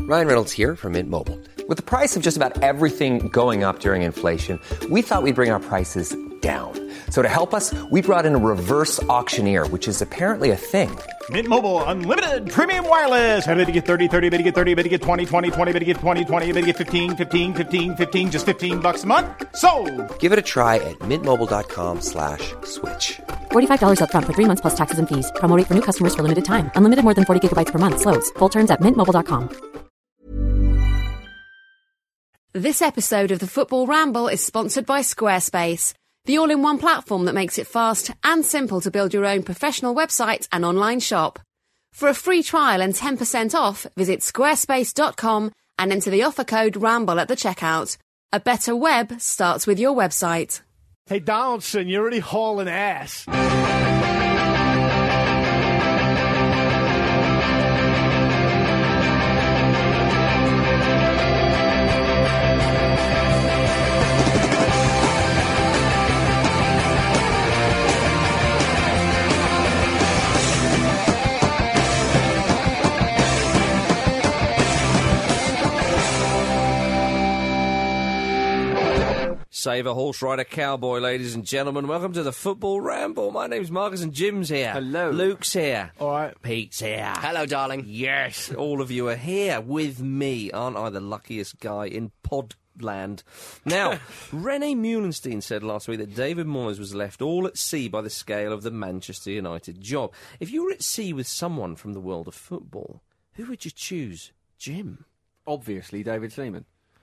Ryan Reynolds here from Mint Mobile. With the price of just about everything going up during inflation, we thought we'd bring our prices down. So to help us, we brought in a reverse auctioneer, which is apparently a thing. Mint Mobile Unlimited Premium Wireless. How to get 30, 30, bit to get 30, bit to get 20, 20, 20, bit to get 20, 20, bit to get 15, 15, 15, 15, just $15 a month? Sold! Give it a try at mintmobile.com/switch. $45 up front for 3 months plus taxes and fees. Promo rate for new customers for limited time. Unlimited more than 40 gigabytes per month. Slows full terms at mintmobile.com. This episode of the Football Ramble is sponsored by Squarespace, the all-in-one platform that makes it fast and simple to build your own professional website and online shop. For a free trial and 10% off, visit squarespace.com and enter the offer code RAMBLE at the checkout. A better web starts with your website. Hey, Donaldson, you're really hauling ass. Save a horse, ride a cowboy, ladies and gentlemen. Welcome to the Football Ramble. My name's Marcus and Jim's here. Hello. Luke's here. All right. Pete's here. Hello, darling. Yes, all of you are here with me. Aren't I the luckiest guy in Podland? Now, René Meulenstein said last week that David Moyes was left all at sea by the scale of the Manchester United job. If you were at sea with someone from the world of football, who would you choose? Jim? Obviously, David Seaman.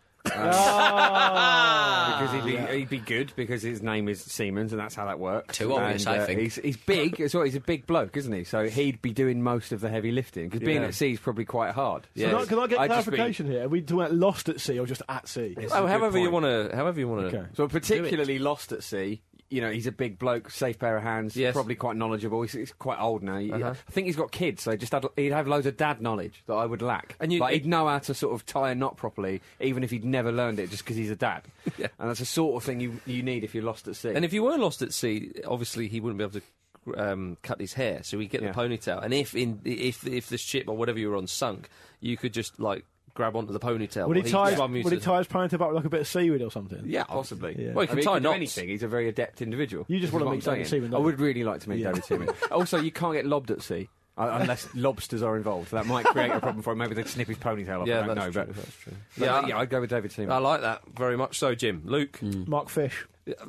Because he'd be good because his name is Siemens and that's how that works. Too obvious, I think. He's big as well. He's a big bloke, isn't he? So he'd be doing most of the heavy lifting because being at sea is probably quite hard. So can I get clarification here? Are we talking about lost at sea or just at sea? Oh, however you want to. Okay. So particularly lost at sea. You know, he's a big bloke, safe pair of hands, probably quite knowledgeable. He's quite old now. I think he's got kids, so he'd have loads of dad knowledge that I would lack. And he'd know how to sort of tie a knot properly, even if he'd never learned it, just because he's a dad. And that's the sort of thing you need if you're lost at sea. And if you were lost at sea, obviously he wouldn't be able to cut his hair, so he'd get the ponytail. And if the ship or whatever you were on sunk, you could just grab onto the ponytail. Would he tie his ponytail back with like a bit of seaweed or something? Yeah, possibly. Yeah. Well, he can tie knots. Anything. He's a very adept individual. You just want to meet David Seaman. I would really like to meet David Seaman. Also, you can't get lobbed at sea. Unless lobsters are involved. That might create a problem for him. Maybe they'd snip his ponytail off. I don't know. That's true. Yeah, I'd go with David Seaman. I like that very much so, Jim. Luke? Mark Fish.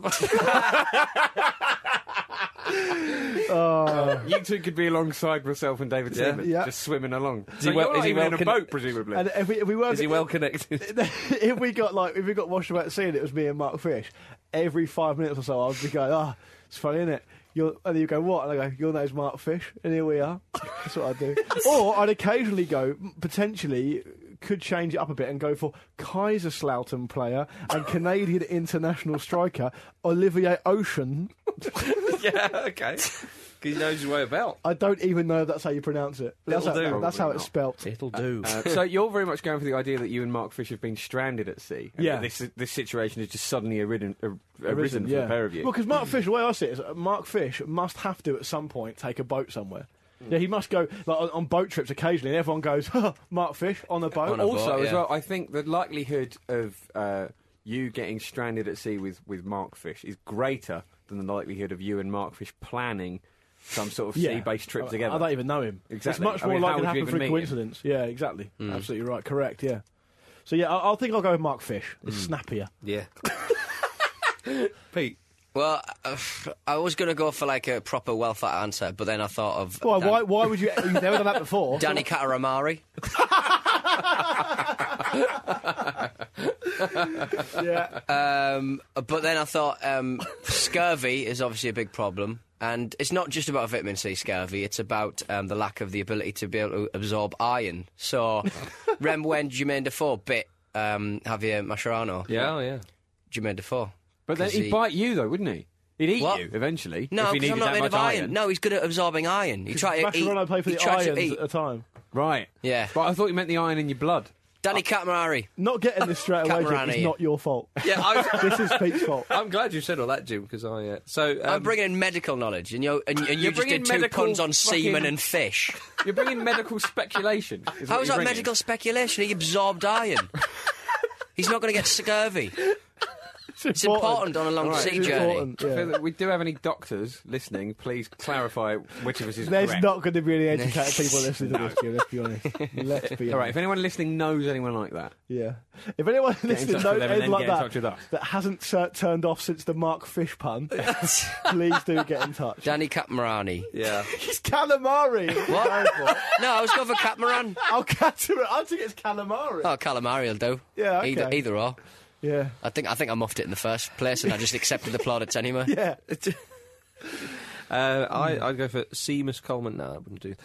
You two could be alongside myself and David Seaman, just swimming along. Is he well in a boat, presumably? And if we weren't, is he well connected? if we got washed about at sea and it was me and Mark Fish, every 5 minutes or so I'd be going, it's funny, isn't it? And then you go, what? And I go, your name's Mark Fish, and here we are. That's what I'd do. Or I'd occasionally go, potentially, could change it up a bit and go for Kaiserslautern player and Canadian international striker Olivier Ocean. Yeah, okay. Because he knows his way about. I don't even know if that's how you pronounce it. That's how it's spelt. It'll do. So you're very much going for the idea that you and Mark Fish have been stranded at sea. Yeah. This situation has just suddenly arisen for the pair of you. Well, because Mark Fish, the way I see it is, Mark Fish must have to, at some point, take a boat somewhere. Yeah, he must go on boat trips occasionally, and everyone goes, Mark Fish on a boat. As well, I think the likelihood of you getting stranded at sea with Mark Fish is greater than the likelihood of you and Mark Fish planning some sort of sea-based trip together. I don't even know him. Exactly. It's much more likely to happen through coincidence. Yeah, exactly. Absolutely right. Correct, yeah. So, yeah, I think I'll go with Mark Fish. It's snappier. Yeah. Pete? Well, I was going to go for a proper well-thought answer, but then I thought of... Why would you... You've never done that before. Danny Cataramari. Yeah. But then I thought scurvy is obviously a big problem. And it's not just about vitamin C scurvy, it's about the lack of the ability to be able to absorb iron. So, remember when Jermaine Defoe bit Javier Mascherano? Yeah. Jermaine Defoe. But then he'd bite you, though, wouldn't he? He'd eat What? you, eventually. No, if he because I'm needed not that made of much iron. No, he's good at absorbing iron. You try to eat... Mascherano played for he the tried to Irons eat. at the time. Right. Yeah. But I thought you meant the iron in your blood. Danny Catamari. Not getting this straight away, Jim, is not your fault. Yeah, this is Pete's fault. I'm glad you said all that, Jim, because I'm bringing in medical knowledge, and you just did two puns on semen and fish. You're bringing medical speculation. How is that medical speculation? He absorbed iron. He's not going to get scurvy. It's important on a long sea journey. Yeah. If we do have any doctors listening, please clarify which of us is There's correct. not going to be any educated people listening to this, Jim, let's be honest. Let's be honest. All right, if anyone listening knows anyone like that. Yeah. If anyone listening knows anyone like that hasn't turned off since the Mark Fish pun, please do get in touch. Danny Catamari. Yeah. He's calamari. What? No, I was going for catamaran. I think it's calamari. Oh, calamari will do. Yeah, okay. Either or. Yeah. I think I muffed it in the first place, and I just accepted the plaudits anyway. Yeah. I'd go for Seamus Coleman. No, I wouldn't do.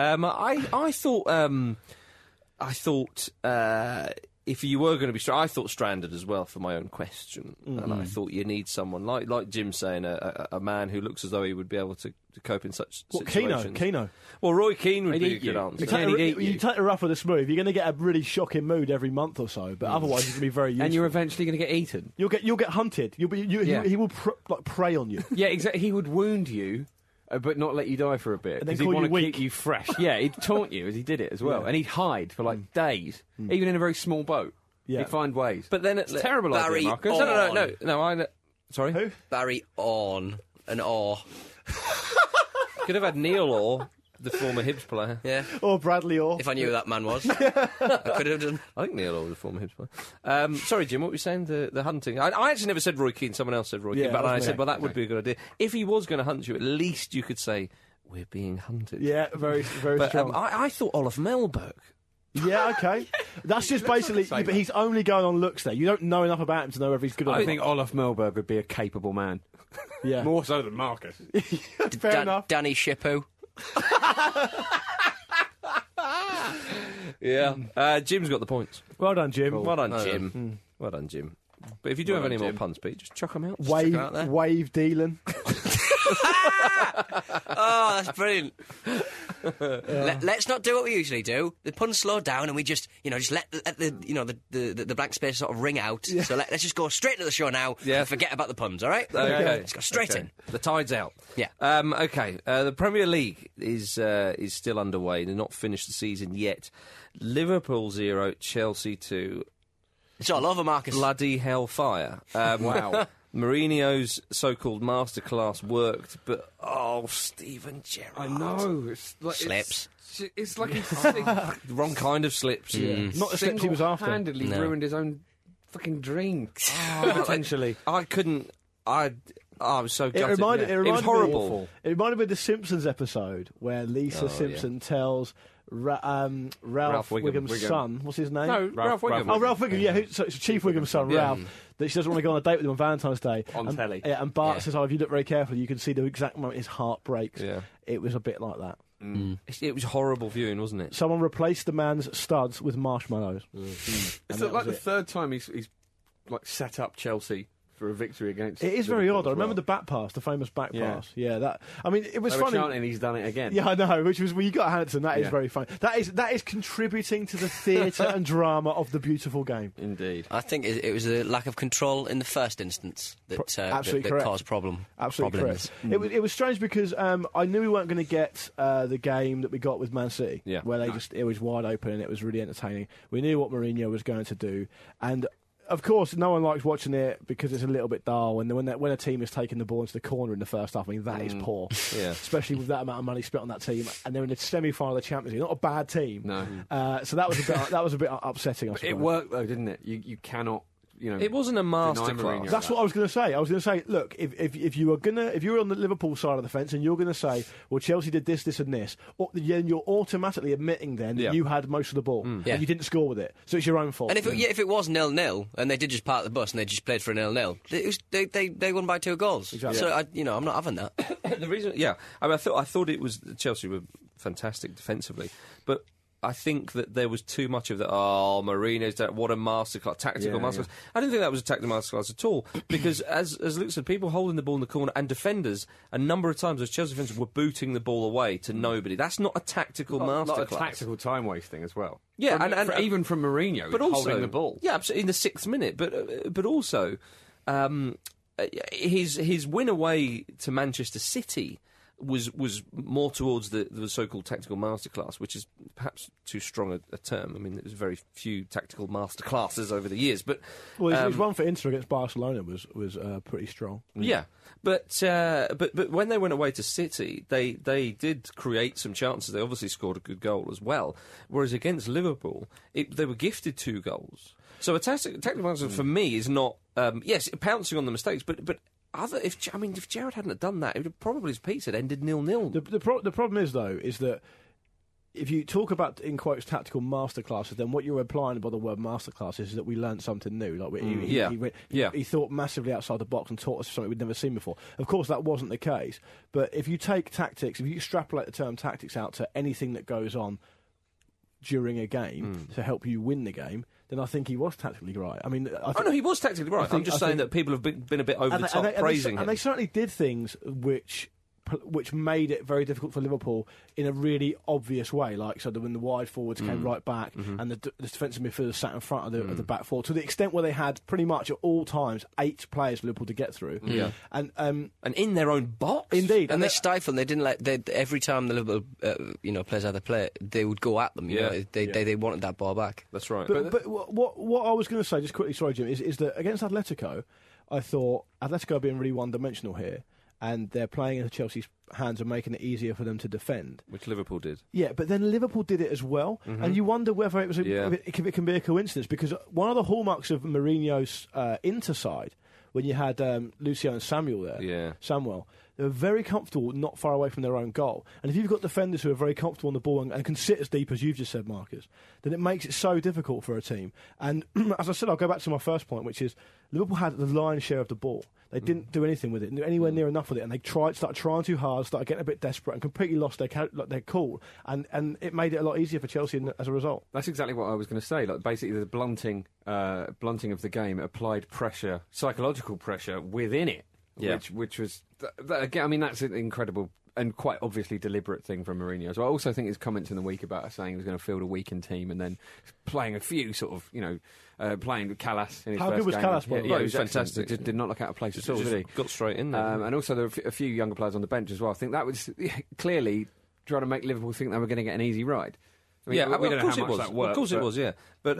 I thought if you were going to be, I thought stranded as well for my own question, and I thought you need someone like Jim saying a man who looks as though he would be able to cope in such situations. Keno. Well, Roy Keane would be a good answer. You take the rough with the smooth. You're going to get a really shocking mood every month or so, but otherwise you're going to be very useful. And you're eventually going to get eaten. You'll get hunted. He will prey on you. Yeah, exactly. He would wound you. But not let you die for a bit, because he'd want to keep you fresh. Yeah, he'd taunt you as he did it as well, and he'd hide for like days, even in a very small boat. Yeah. He'd find ways. But then it's terrible Barry idea, Marcus. No. Sorry, who? Barry Orne, an Orr. Could have had Neil Orr, the former Hibs player. Yeah. Or Bradley Orr. If I knew who that man was, I could have done. I think Neil Orr was the former Hibs player. Sorry, Jim, what were you saying? The hunting. I actually never said Roy Keane. Someone else said Roy Keane, but I said, well, that would be a good idea. If he was going to hunt you, at least you could say, we're being hunted. Yeah, very, very strong. I thought Olaf Melberg. Yeah, okay. That's just basically... but he's only going on looks there. You don't know enough about him to know if he's good or not. I think Olaf Melberg would be a capable man. Yeah. More so than Marcus. Fair enough. Danny Shippo. Yeah. Jim's got the points. Well done, Jim. Cool. Well done, Jim. Well done, Jim. But if you do have any more puns, Pete, just chuck them out. Wave dealing. Oh, that's brilliant. Let's not do what we usually do. The puns slow down, and we just let the blank space sort of ring out. Yeah. So let's just go straight to the show now. Yeah. And forget about the puns. All right? Okay. Let's go straight in. The tide's out. Yeah. Okay. The Premier League is still underway. They're not finished the season yet. Liverpool 0, Chelsea 2. It's all over, Marcus. Bloody hellfire. Wow. Mourinho's so-called masterclass worked, but Steven Gerrard. I know. It's like, slips. It's like the wrong kind of slips. Yeah. Not the slips he was after. Handedly ruined his own fucking dream. Potentially. I couldn't. I was so gutted. It was horrible. It reminded me of the Simpsons episode where Lisa Simpson tells Ralph Wiggum's son. What's his name? No, Ralph Wiggum. Oh, Ralph Wiggum. Yeah, so it's Chief Wiggum's son, Ralph. That she doesn't want to go on a date with him on Valentine's Day on telly. Yeah, and Bart says, "Oh, if you look very carefully, you can see the exact moment his heart breaks." Yeah, it was a bit like that. It was horrible viewing, wasn't it? Someone replaced the man's studs with marshmallows. It's like the third time he's like set up Chelsea for a victory against. It is very odd. I remember the back pass, the famous back pass. Yeah, that. I mean, it was funny. Chanting, he's done it again. Yeah, I know. Which was you got Hanson. That is very funny. That is contributing to the theatre and drama of the beautiful game. Indeed. I think it was a lack of control in the first instance that caused problems. Absolutely correct. It was strange because I knew we weren't going to get the game that we got with Man City, where it was wide open and it was really entertaining. We knew what Mourinho was going to do, and of course, no one likes watching it because it's a little bit dull. And when a team is taking the ball into the corner in the first half, I mean, that is poor. Yeah. Especially with that amount of money spent on that team. And they're in the semi-final of the Champions League. Not a bad team. No. So that was a bit upsetting, I suppose. It worked, though, didn't it? You cannot... it wasn't a masterclass. That's what I was going to say. I was going to say, look, if you were on the Liverpool side of the fence and you're going to say, well, Chelsea did this, this, and this, then you're automatically admitting then that you had most of the ball and you didn't score with it, so it's your own fault. And if it was 0-0 and they did just park the bus and they just played for a 0-0, they won by 2 goals. Exactly. So I'm not having that. The reason, I thought it was Chelsea were fantastic defensively, but I think that there was too much of the, Mourinho's done, what a masterclass, tactical masterclass. Yeah. I didn't think that was a tactical masterclass at all, because as Luke said, people holding the ball in the corner and defenders, a number of times as Chelsea defenders were booting the ball away to nobody. That's not a tactical masterclass. Not a tactical time wasting as well. Yeah, and even from Mourinho, but also, holding the ball. Yeah, absolutely, in the 6th minute, but also his win away to Manchester City was more towards the so-called tactical masterclass, which is perhaps too strong a term. I mean, there's very few tactical masterclasses over the years, but his one for Inter against Barcelona was pretty strong. Yeah, but when they went away to City, they did create some chances. They obviously scored a good goal as well. Whereas against Liverpool, they were gifted 2 goals. So a tactical masterclass for me is not pouncing on the mistakes, but. If Gerrard hadn't done that, it would have probably, as Pete said, ended 0-0. The problem is, though, is that if you talk about, in quotes, tactical masterclasses, then what you're implying by the word masterclass is that we learned something new. Like he thought massively outside the box and taught us something we'd never seen before. Of course, that wasn't the case. But if you take tactics, if you extrapolate the term tactics out to anything that goes on during a game to help you win the game, then I think he was tactically right. I mean, he was tactically right. I'm just saying that people have been a bit over the top praising him. And they certainly did things which made it very difficult for Liverpool in a really obvious way. Like, so that when the wide forwards came right back and the defensive midfielders sat in front of the back four, to the extent where they had pretty much at all times 8 players for Liverpool to get through. Yeah. And in their own box. Indeed. And they stifled. They didn't every time the Liverpool players had to play, they would go at them. You know, they wanted that ball back. That's right. But what I was going to say, just quickly, sorry, Jim, is that against Atletico, I thought Atletico being really one-dimensional here, and they're playing into Chelsea's hands and making it easier for them to defend. Which Liverpool did. Yeah, but then Liverpool did it as well, and you wonder whether it was it can be a coincidence, because one of the hallmarks of Mourinho's Inter side, when you had Lucio and Samuel there, Samuel, they were very comfortable not far away from their own goal. And if you've got defenders who are very comfortable on the ball and can sit as deep as you've just said, Marcus, then it makes it so difficult for a team. And as I said, I'll go back to my first point, which is Liverpool had the lion's share of the ball. They didn't do anything with it, anywhere near enough with it, and they started trying too hard, started getting a bit desperate, and completely lost their cool. And it made it a lot easier for Chelsea as a result. That's exactly what I was going to say. Like, basically, the blunting of the game applied pressure, psychological pressure within it. Yeah. Which was, again, I mean, that's an incredible and quite obviously deliberate thing from Mourinho. So I also think his comments in the week about saying he was going to field a weakened team and then playing a few sort of, playing with Callas in his first game. How good was Callas? He was fantastic. Did not look out of place at all, did he? Got straight in there. And also there were a few younger players on the bench as well. I think that was clearly trying to make Liverpool think they were going to get an easy ride. I mean, we don't know how much that worked. Of course it was, yeah. But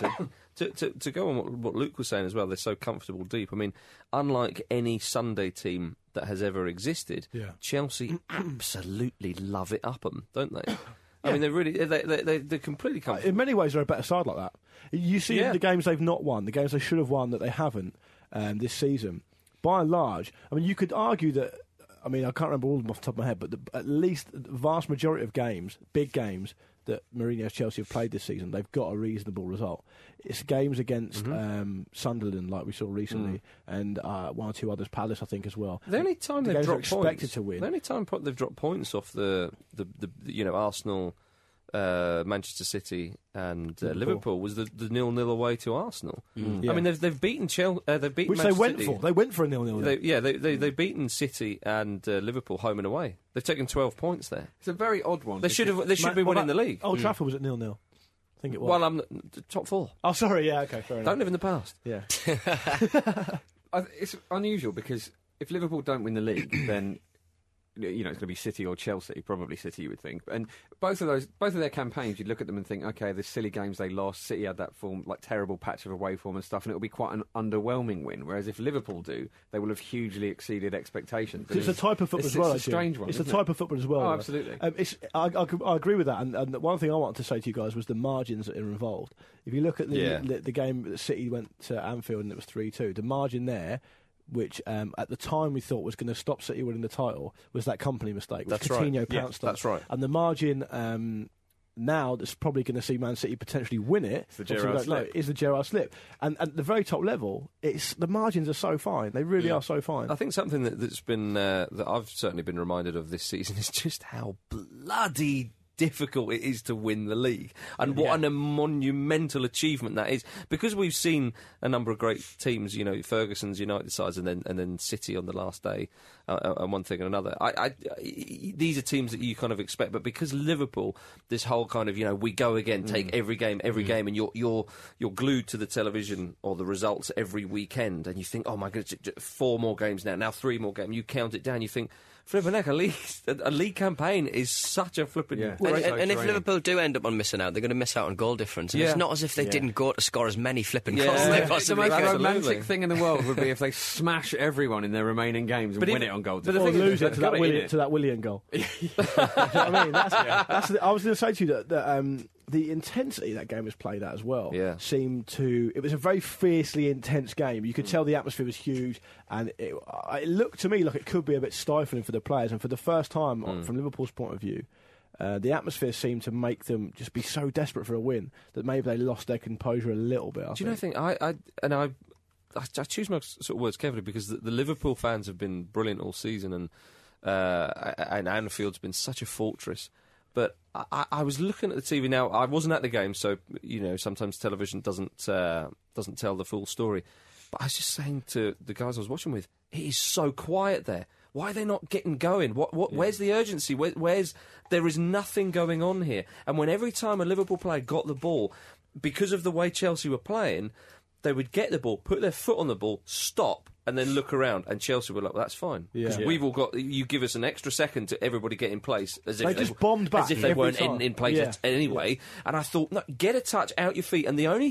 to go on what Luke was saying as well, they're so comfortable deep. I mean, unlike any Sunday team that has ever existed, Chelsea absolutely love it up them, don't they? I mean, they're completely comfortable. In many ways, they're a better side like that. You see the games they've not won, the games they should have won that they haven't this season. By and large, I mean, you could argue that. I mean, I can't remember all of them off the top of my head, but at least the vast majority of games, big games, that Mourinho's Chelsea have played this season, they've got a reasonable result. It's games against Sunderland, like we saw recently, and one or two others, Palace, I think, as well. The only time they've dropped points, to win. The only time they've dropped points off the Arsenal, Manchester City, and Liverpool was the 0-0 away to Arsenal. I mean, they've beaten Chelsea. They've beaten which Manchester they went City. for. They went for a 0-0. They've beaten City and Liverpool home and away. They've taken 12 points there. It's a very odd one. They should be winning the league. Old Trafford was at 0-0. I think it was. Well, I'm top 4. Oh, sorry. Yeah, okay, fair enough. Don't live in the past. Yeah. It's unusual because if Liverpool don't win the league, then it's going to be City or Chelsea, probably City, you would think. And both of their campaigns, you'd look at them and think, okay, the silly games they lost, City had that form, like terrible patch of away form and stuff, and it'll be quite an underwhelming win. Whereas if Liverpool do, they will have hugely exceeded expectations. It's a type of football as well. It's a strange one. It's a type of football as well. Oh, absolutely. I agree with that. And one thing I wanted to say to you guys was the margins that are involved. If you look at the game that City went to Anfield and it was 3-2, the margin there, which at the time we thought was going to stop City winning the title, was that company mistake. That's Coutinho right. pounced on. That's right. And the margin now that's probably going to see Man City potentially win it is the Gerrard slip. Is the Gerrard slip. And at the very top level, the margins are so fine. They really are so fine. I think something that's been that I've certainly been reminded of this season is just how bloody difficult it is to win the league, and what a monumental achievement that is. Because we've seen a number of great teams, you know, Ferguson's United sides, and then City on the last day, and one thing and another. These are teams that you kind of expect, but because Liverpool, this whole kind of, you know, we go again, take every game, and you're glued to the television or the results every weekend, and you think, oh my goodness, 4 more games now 3 more games. You count it down, you think, flipping heck, a league campaign is such a flipping... And if Liverpool do end up on missing out, they're going to miss out on goal difference. And it's not as if they didn't go to score as many flipping goals as they possibly The could. most romantic thing in the world would be if they smash everyone in their remaining games and win it on goal difference. Or lose it to that Willian goal. You know what I mean? I was going to say to you that the intensity that game was played at as well seemed to... It was a very fiercely intense game. You could tell the atmosphere was huge, and it looked to me like it could be a bit stifling for the players. And for the first time, from Liverpool's point of view, the atmosphere seemed to make them just be so desperate for a win that maybe they lost their composure a little bit. Do you know, I choose my sort of words carefully, because the Liverpool fans have been brilliant all season, and Anfield's been such a fortress. But I was looking at the TV now. I wasn't at the game, so you know sometimes television doesn't tell the full story. But I was just saying to the guys I was watching with, it is so quiet there. Why are they not getting going? Where's the urgency? There is nothing going on here. And when every time a Liverpool player got the ball, because of the way Chelsea were playing, they would get the ball, put their foot on the ball, stop, and then look around, and Chelsea were like, well, that's fine. Because we've all got... You give us an extra second to every get in place. As if they just bombed back. As if they weren't in place anyway. And I thought, no, get a touch out your feet. And the only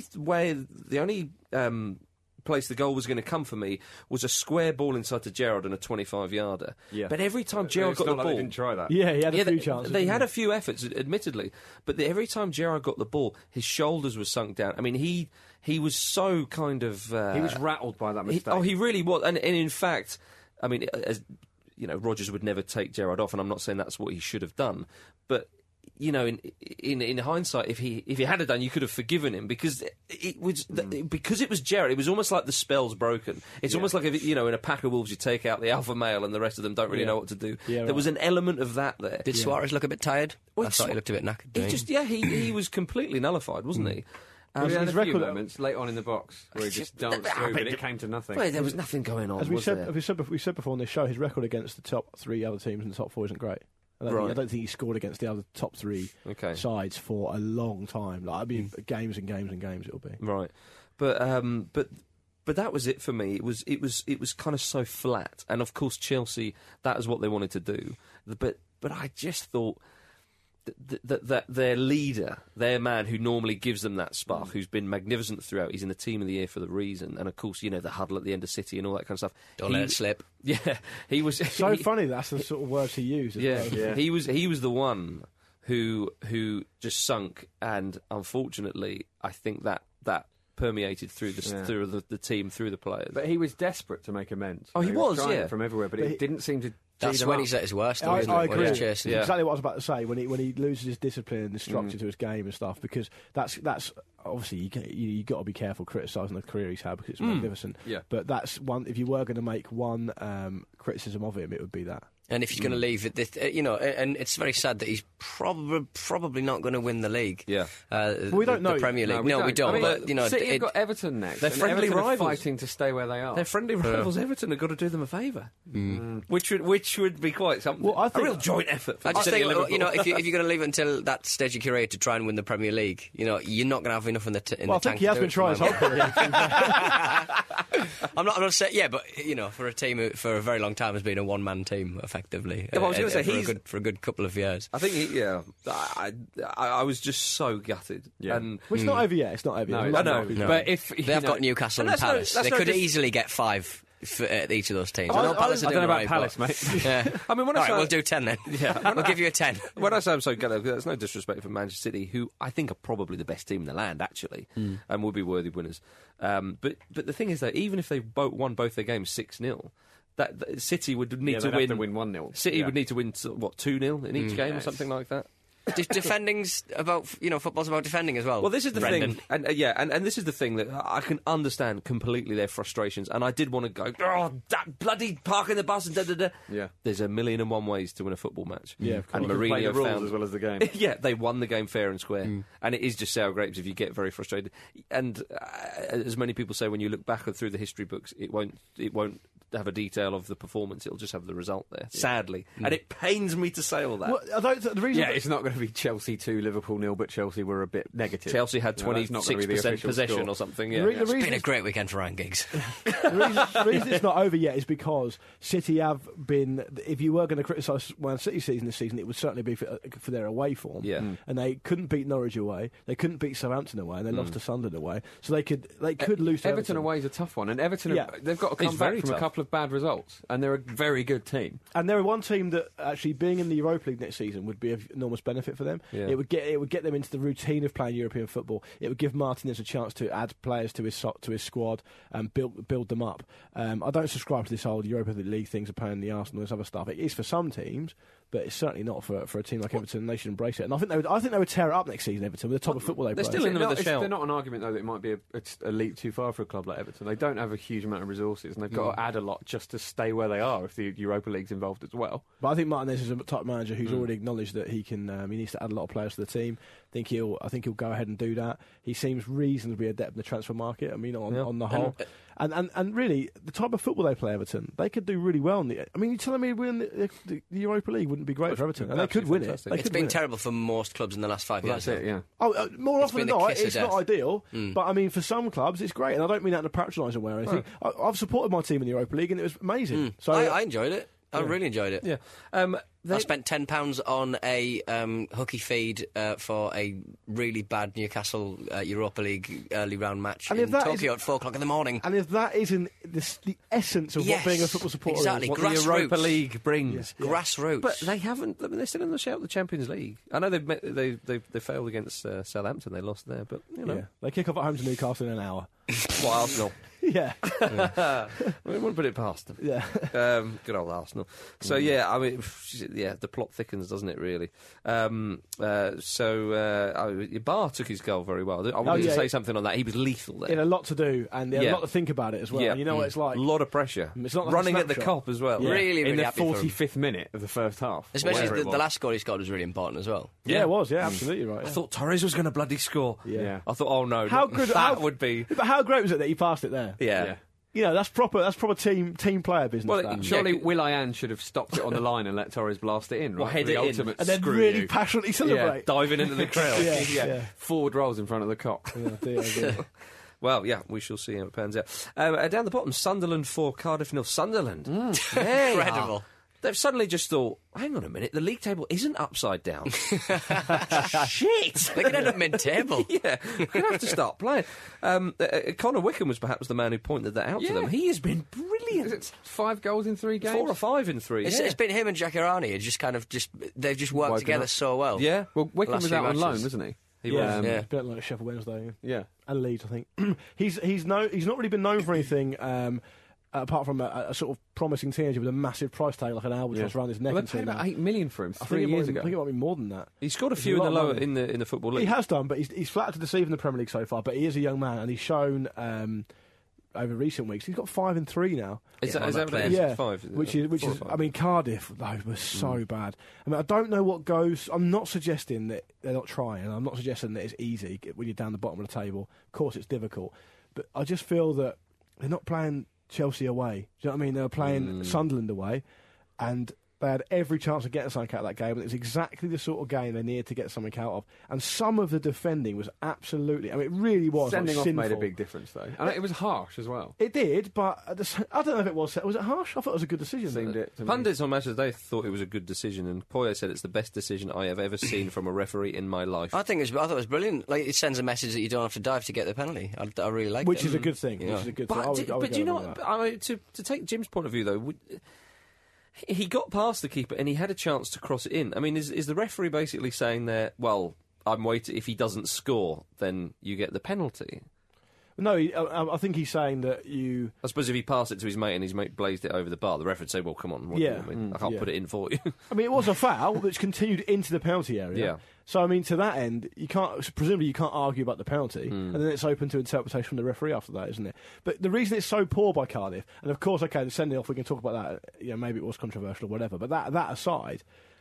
place the goal was going to come for me was a square ball inside to Gerrard and a 25-yarder. Yeah. But every time Gerrard got the ball... They didn't try that. Yeah, he had a few chances. They had a few efforts, admittedly. But every time Gerrard got the ball, his shoulders were sunk down. I mean, he was so kind of... he was rattled by that mistake. He really was. And in fact, I mean, as you know, Rodgers would never take Gerrard off, and I'm not saying that's what he should have done. But... You know, in hindsight, if he had done, you could have forgiven him, because it was because it was Gerrard. It was almost like the spell's broken. It's almost like if, you know, in a pack of wolves, you take out the alpha male and the rest of them don't really know what to do. There was an element of that there. Did Suarez look a bit tired? I thought he looked a bit knackered. He was completely nullified, wasn't he? He had a few moments late on in the box where he just danced through, but it came to nothing. Well, there was nothing going on. As we said before on this show, his record against the top 3 other teams in the top 4 isn't great. I don't think he scored against the other top 3 sides for a long time. Like, I mean, games and games and games it'll be. Right, but that was it for me. It was kind of so flat, and of course Chelsea, that is what they wanted to do. But I just thought that their leader, their man who normally gives them that spark, who's been magnificent throughout, he's in the team of the year for the reason, and of course, you know, the huddle at the end of City and all that kind of stuff. Don't let it slip. Yeah, he was so funny. That's the sort of words he used. Yeah, he was the one who just sunk, and unfortunately, I think that permeated through the team, through the players. But he was desperate to make amends. Oh, he was trying from everywhere, but it didn't seem to. That's when he's at his worst. I agree. Exactly what I was about to say. When he loses his discipline and the structure to his game and stuff, because that's obviously you got to be careful criticising the career he's had, because it's magnificent. Yeah. But that's one. If you were going to make one criticism of him, it would be that. And if you're going to leave it, you know, and it's very sad that he's probably not going to win the league. Yeah, we don't know the Premier League. No, we don't. I mean, but you know, City have got Everton next. They're friendly rivals, fighting to stay where they are. They're friendly rivals. Everton have got to do them a favour, which would be quite something. Well, I think a real joint effort. I just think, you know, if you're going to leave it until that stage of your career to try and win the Premier League, you know, you're not going to have enough in the tank. I think he has been trying his whole career. I'm not saying, but you know, for a team who, for a very long time, has been a one-man team, effectively. I was going to say for a good couple of years. I think I was just so gutted. Yeah, well, it's not over yet. It's not over yet. No. But if they've got Newcastle and Palace, they could easily get 5 for each of those teams. I don't know about Palace, mate. Yeah. I mean, when I say we'll do 10 then. Yeah, we'll give you a 10. When I say I'm so gutted, there's no disrespect for Manchester City, who I think are probably the best team in the land, actually, and would be worthy winners. But the thing is, though, even if they won both their games 6-0. That City would need to win 1-0. City would need to win 2-0 in each game or something like that. Defending's about, football's about defending as well. Well, this is the Brendan. thing, and this is the thing that I can understand completely their frustrations, and I did want to go, that bloody parking the bus and da-da-da. Yeah. There's 1,001,000 ways to win a football match. Yeah, of course. And You can play Mourinho the rules found as well as the game. Yeah, they won the game fair and square, and it is just sour grapes if you get very frustrated. And as many people say, when you look back through the history books, it won't have a detail of the performance. It'll just have the result there, sadly. And it pains me to say all that. Well, the reason It's not going to be Chelsea 2, Liverpool 0, but Chelsea were a bit negative. Chelsea had No, that's not gonna be the 26% official possession score. or something. The Yeah. reason It's been a great weekend for Ryan Giggs. the reason it's not over yet is because City have been. If you were going to criticise Man City's season this season, it would certainly be for their away form. Yeah. And they couldn't beat Norwich away. They couldn't beat Southampton away, and they lost to Sunderland away. So they could lose to Everton away is a tough one, and Everton Yeah. they've got to It's come back very from tough. a couple of bad results, and they're a very good team. And they're one team that actually being in the Europa League next season would be of enormous benefit for them. Yeah. It would get them into the routine of playing European football. It would give Martinez a chance to add players to his squad and build them up. I don't subscribe to this whole Europa League things of playing the Arsenal and this other stuff. It is for some teams, but it's certainly not for a team like Everton. And they should embrace it. And I think they would tear it up next season. Everton with the type of football they they're play. still in the with a shout. They're not an argument though that it might be a leap too far for a club like Everton. They don't have a huge amount of resources, and they've got to add a lot just to stay where they are if the Europa League's involved as well. But I think Martinez is a type of manager who's already acknowledged that he can. He needs to add a lot of players to the team. I think he'll go ahead and do that. He seems reasonably adept in the transfer market. I mean, on the whole, and really the type of football they play, Everton, they could do really well. You're telling me win the Europa League wouldn't be great for Everton, and they could win it. It's been terrible for most clubs in the last 5 years. That's it, yeah. Oh, more often than been the not, kiss of it's not death. ideal. But I mean, for some clubs, it's great, and I don't mean that in a patronising way or anything. I've supported my team in the Europa League, and it was amazing. So I enjoyed it. I really enjoyed it. Yeah. I spent £10 on a hooky feed for a really bad Newcastle Europa League early round match And in if that Tokyo at 4 o'clock in the morning. And if that isn't the essence of Yes, what being a football supporter exactly. is, what the Europa Grassroots. League brings. Grassroots. But they haven't. I mean, they're still in the shout of the Champions League. I know they failed against Southampton. They lost there, but they kick off at home to Newcastle in an hour. what Arsenal? Yeah, We wouldn't put it past them. yeah. Good old Arsenal. So yeah, I mean, the plot thickens, doesn't it? Really. Barr took his goal very well. I wanted to say something on that. He was lethal there. He had a lot to do, and he had Yeah. a lot to think about it as well. Yeah. And you know what it's like. A lot of pressure. It's not like a running at the snapshot. Kop as well. Yeah. Really, really in the happy for him. 45th minute of the first half. Especially whatever it the was. last goal he scored was really important as well. Yeah, it was. Yeah, absolutely right. I thought Torres was going to bloody score. Yeah. I thought, oh no, How good that would be. But how great was it that he passed it there? Yeah. You know, that's proper team player business. Well, that. Surely Will.i.am should have stopped it on the line and let Torres blast it in, right? Well, head the it in. ultimate and then screw really you. passionately celebrate. Diving into the crowd. Yeah. Forward rolls in front of the Kop. Yeah. Well, yeah, we shall see how it pans out. Down the bottom, Sunderland 4, Cardiff 0. Sunderland. They Incredible. are- They've suddenly just thought, hang on a minute, the league table isn't upside down. Shit! They could end up mid-table. Yeah, we're going to have to start playing. Connor Wickham was perhaps the man who pointed that out to them. He has been brilliant. Is it 5 goals in 3 games? 4 or 5 in 3. It's been him and Jakarani. They've just worked Woken together up. so well. Yeah. Well, Wickham Last was few out on loan, matches. wasn't he? He Yeah, was. Yeah. It's a bit like Sheffield Wednesday. Yeah. And Leeds, I think. He's not really been known for anything apart from a sort of promising teenager with a massive price tag like an albatross around his neck. Well, and they paid so about now. $8 million for him I 3 think years I ago. think it might be more than that. He scored a It's few a in the lot of lower money. in the Football League. He has done, but he's flattered to deceive in the Premier League so far. But he is a young man, and he's shown over recent weeks he's got 5 and 3 now. Is that what it is? Yeah, 5? which is 4 or 5. I mean, Cardiff though was so bad. I mean, I don't know what goes. I'm not suggesting that they're not trying. I'm not suggesting that it's easy when you're down the bottom of the table. Of course, it's difficult, but I just feel that they're not playing Chelsea away. Do you know what I mean? They were playing Sunderland away, and they had every chance of getting something out of that game, and it was exactly the sort of game they needed to get something out of. And some of the defending was absolutely, I mean, it really was Sending like, off made a sinful. big difference, though. And it was harsh as well. It did, but I don't know if it was it harsh? I thought it was a good decision. Seemed it to me. Pundits on Match of the Day thought it was a good decision, and Poya said it's the best decision I have ever seen from a referee in my life. I thought it was brilliant. Like, it sends a message that you don't have to dive to get the penalty. I really like Which it. is a good thing. Yeah. Which is a good thing. I would But go do you along know, with that. I mean, to take Jim's point of view, though, he got past the keeper and he had a chance to cross it in. I mean, is the referee basically saying there, well, I'm waiting, if he doesn't score, then you get the penalty? No, I think he's saying that you... I suppose if he passed it to his mate and his mate blazed it over the bar, the ref would say, well, come on, what do you mean? I can't put it in for you. I mean, it was a foul which continued into the penalty area. Yeah. So, I mean, to that end, presumably you can't argue about the penalty, and then it's open to interpretation from the referee after that, isn't it? But the reason it's so poor by Cardiff, and of course, OK, the sending off, we can talk about that, maybe it was controversial or whatever, but that aside,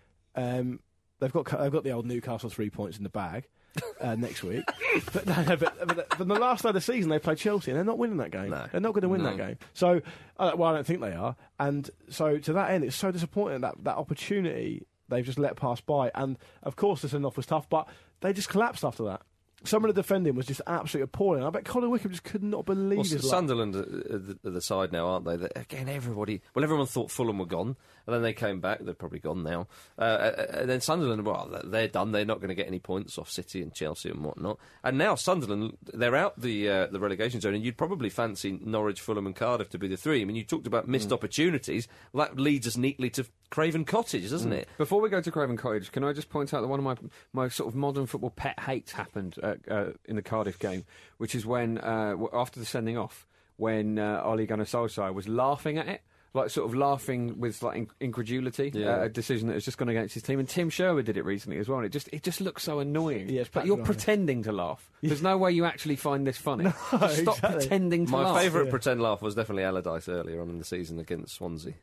they've got the old Newcastle 3 points in the bag. Next week, but the last night of the season they played Chelsea and they're not winning that game. No. They're not going to win that game. So, I don't think they are. And so, to that end, it's so disappointing that opportunity they've just let pass by. And of course, the send off was tough, but they just collapsed after that. Some of the defending was just absolutely appalling. I bet Colin Wickham just could not believe his luck. Sunderland are the side now, aren't they? That, again, everyone thought Fulham were gone, and then they came back. They're probably gone now. And then Sunderland, well, they're done. They're not going to get any points off City and Chelsea and whatnot. And now Sunderland, they're out the relegation zone, and you'd probably fancy Norwich, Fulham and Cardiff to be the three. I mean, you talked about missed opportunities. Well, that leads us neatly to Craven Cottage, doesn't it? Before we go to Craven Cottage, can I just point out that one of my sort of modern football pet hates happened in the Cardiff game, which is when, after the sending off, when Ole Gunnar Solskjaer was laughing at it, like sort of laughing with like incredulity, a decision that has just gone against his team. And Tim Sherwood did it recently as well, and it just looks so annoying. Yeah, but you're pretending to laugh. There's no way you actually find this funny. Just stop pretending to laugh. My favourite pretend laugh was definitely Allardyce earlier on in the season against Swansea.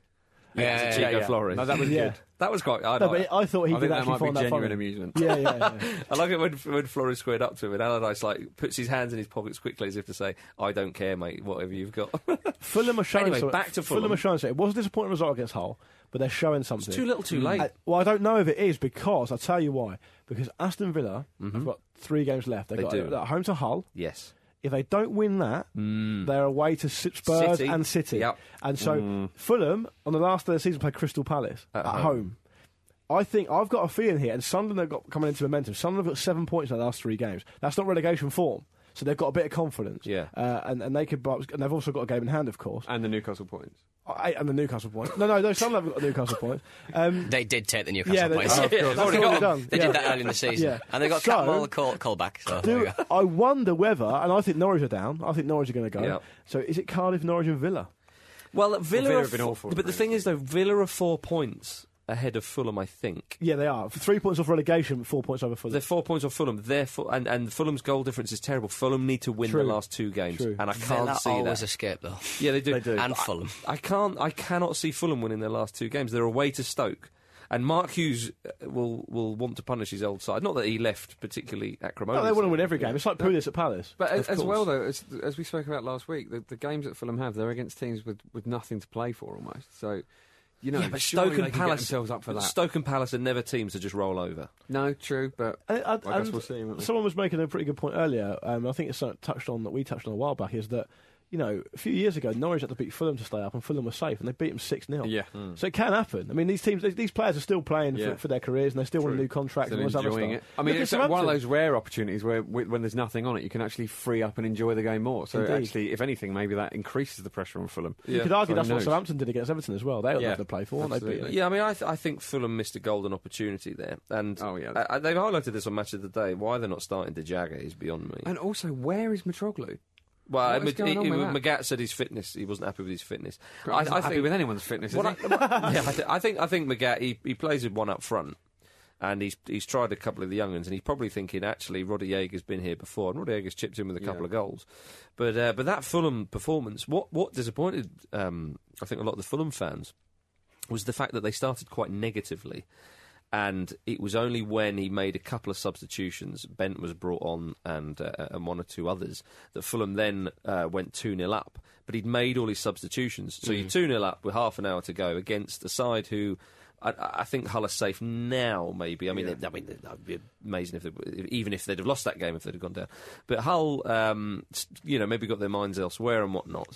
Chico Flores. No, that was good. That was quite... I thought he did actually find that genuine funny. amusement. Yeah. I like it when Flores squared up to him and Allardyce puts his hands in his pockets quickly as if to say, I don't care, mate, whatever you've got. Fulham are showing anyway, back to Fulham. Fulham are showing something. It was a disappointing result against Hull, but they're showing something. It's too little too late. Well, I don't know if it is, because I'll tell you why. Because Aston Villa have got 3 games left. They're at home to Hull. Yes. If they don't win that, they're away to Spurs and City. Yep. And so Fulham, on the last day of the season, play Crystal Palace at home. I think I've got a feeling here, and Sunderland have got coming into momentum. Sunderland have got 7 points in the last 3 games. That's not relegation form, so they've got a bit of confidence. Yeah, and they could, and they've also got a game in hand, of course, and the Newcastle points. And the Newcastle points. No, Sunderland have got Newcastle points. They did take the Newcastle points. They did that early in the season, and they got Catmull call back. So I wonder whether, and I think Norwich are down. I think Norwich are going to go. Yeah. So is it Cardiff, Norwich, and Villa? Well, Villa have been awful. But the thing is, though, Villa are 4 points ahead of Fulham, I think. Yeah, they are. 3 points off relegation, but 4 points over Fulham. They're 4 points off Fulham. Therefore, and Fulham's goal difference is terrible. Fulham need to win the last 2 games, and I can't Villa see always that. escape though. Yeah, they do. And Fulham. I cannot see Fulham winning their last 2 games. They're away to Stoke. And Mark Hughes will want to punish his old side. Not that he left particularly acrimoniously. No, they want to win every game. It's like Pulis at Palace. But as well, though, as we spoke about last week, the games that Fulham have, they're against teams with nothing to play for almost. So, but Stoke and Palace themselves up for that. Stoke and Palace are never teams to just roll over. No, true, but I guess we'll see. Someone was making a pretty good point earlier. I think it's something we touched on a while back. Is that a few years ago, Norwich had to beat Fulham to stay up, and Fulham was safe, and they beat them 6-0. Yeah. So it can happen. I mean, these players are still playing for their careers, and they still want a new contract and all this other stuff. It. I mean, it's one of those rare opportunities where, when there's nothing on it, you can actually free up and enjoy the game more. So actually, if anything, maybe that increases the pressure on Fulham. You could argue that's what Southampton did against Everton as well. They had nothing to play for, and they beat them. Yeah, I mean, I think Fulham missed a golden opportunity there, and they've highlighted this on Match of the Day. Why they're not starting De Jager is beyond me. And also, where is Mitroglou? Well, Magath said his fitness. He wasn't happy with his fitness. I think happy with anyone's fitness. Is he? I think Magath. He plays with one up front, and he's tried a couple of the young ones, and he's probably thinking actually Roddy Jager's been here before, and Roddy Jager's chipped in with a couple of goals. But that Fulham performance, what disappointed I think a lot of the Fulham fans was the fact that they started quite negatively. And it was only when he made a couple of substitutions, Bent was brought on and 1 or 2 others, that Fulham then went 2-0 up. But he'd made all his substitutions. So you're 2-0 up with half an hour to go against a side who I think Hull are safe now, maybe. I mean, that would be amazing even if they'd have lost that game if they'd have gone down. But Hull, maybe got their minds elsewhere and whatnot.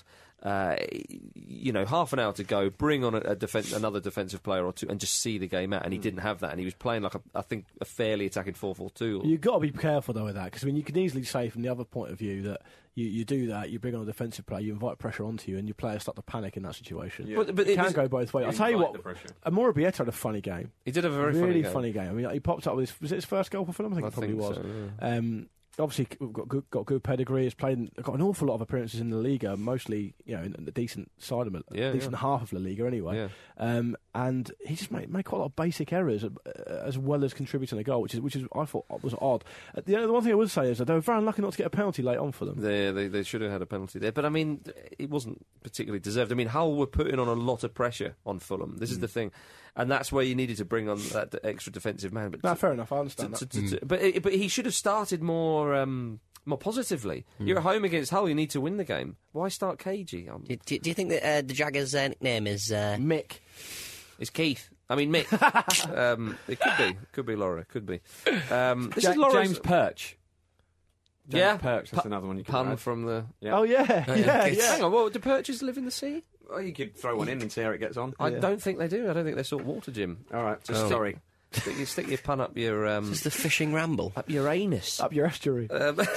Half an hour to go, bring on another defensive player or 2 and just see the game out, and he didn't have that, and he was playing like a fairly attacking 4-4-2. You've got to be careful though with that, because you can easily say from the other point of view that you do that, you bring on a defensive player, you invite pressure onto you, and your players start to panic in that situation. Yeah. But it can go both ways. I'll tell you what, Amora Bieto had a funny game. He did have a very funny game. I mean, he popped up with was it his first goal for Fulham? I think it probably was. So, yeah. obviously got good pedigree. Has got an awful lot of appearances in the Liga, mostly in the decent side of it, decent half of La Liga anyway. Yeah. And he just made quite a lot of basic errors as well as contributing a goal, which is I thought was odd. The one thing I would say is that they were very unlucky not to get a penalty late on for them. They should have had a penalty there, but I mean, it wasn't particularly deserved. I mean, Hull were putting on a lot of pressure on Fulham. This is the thing. And that's where you needed to bring on that extra defensive man. But fair enough, I understand that. But he should have started more positively. You're at home against Hull, you need to win the game. Why start cagey? Do you think that the Jaggers' nickname is... Mick? It's Keith. I mean, Mick. It could be Laura, could be. This is James Perch. James Perch, that's another one you can pun add. from the... Yeah. Oh, yeah. Hang on, do perches live in the sea? Well, you could throw one in and see how it gets on. I don't think they do. I don't think they're saltwater, Jim. All right, sorry. Stick your pun up your... This is the fishing ramble. Up your anus. Up your estuary.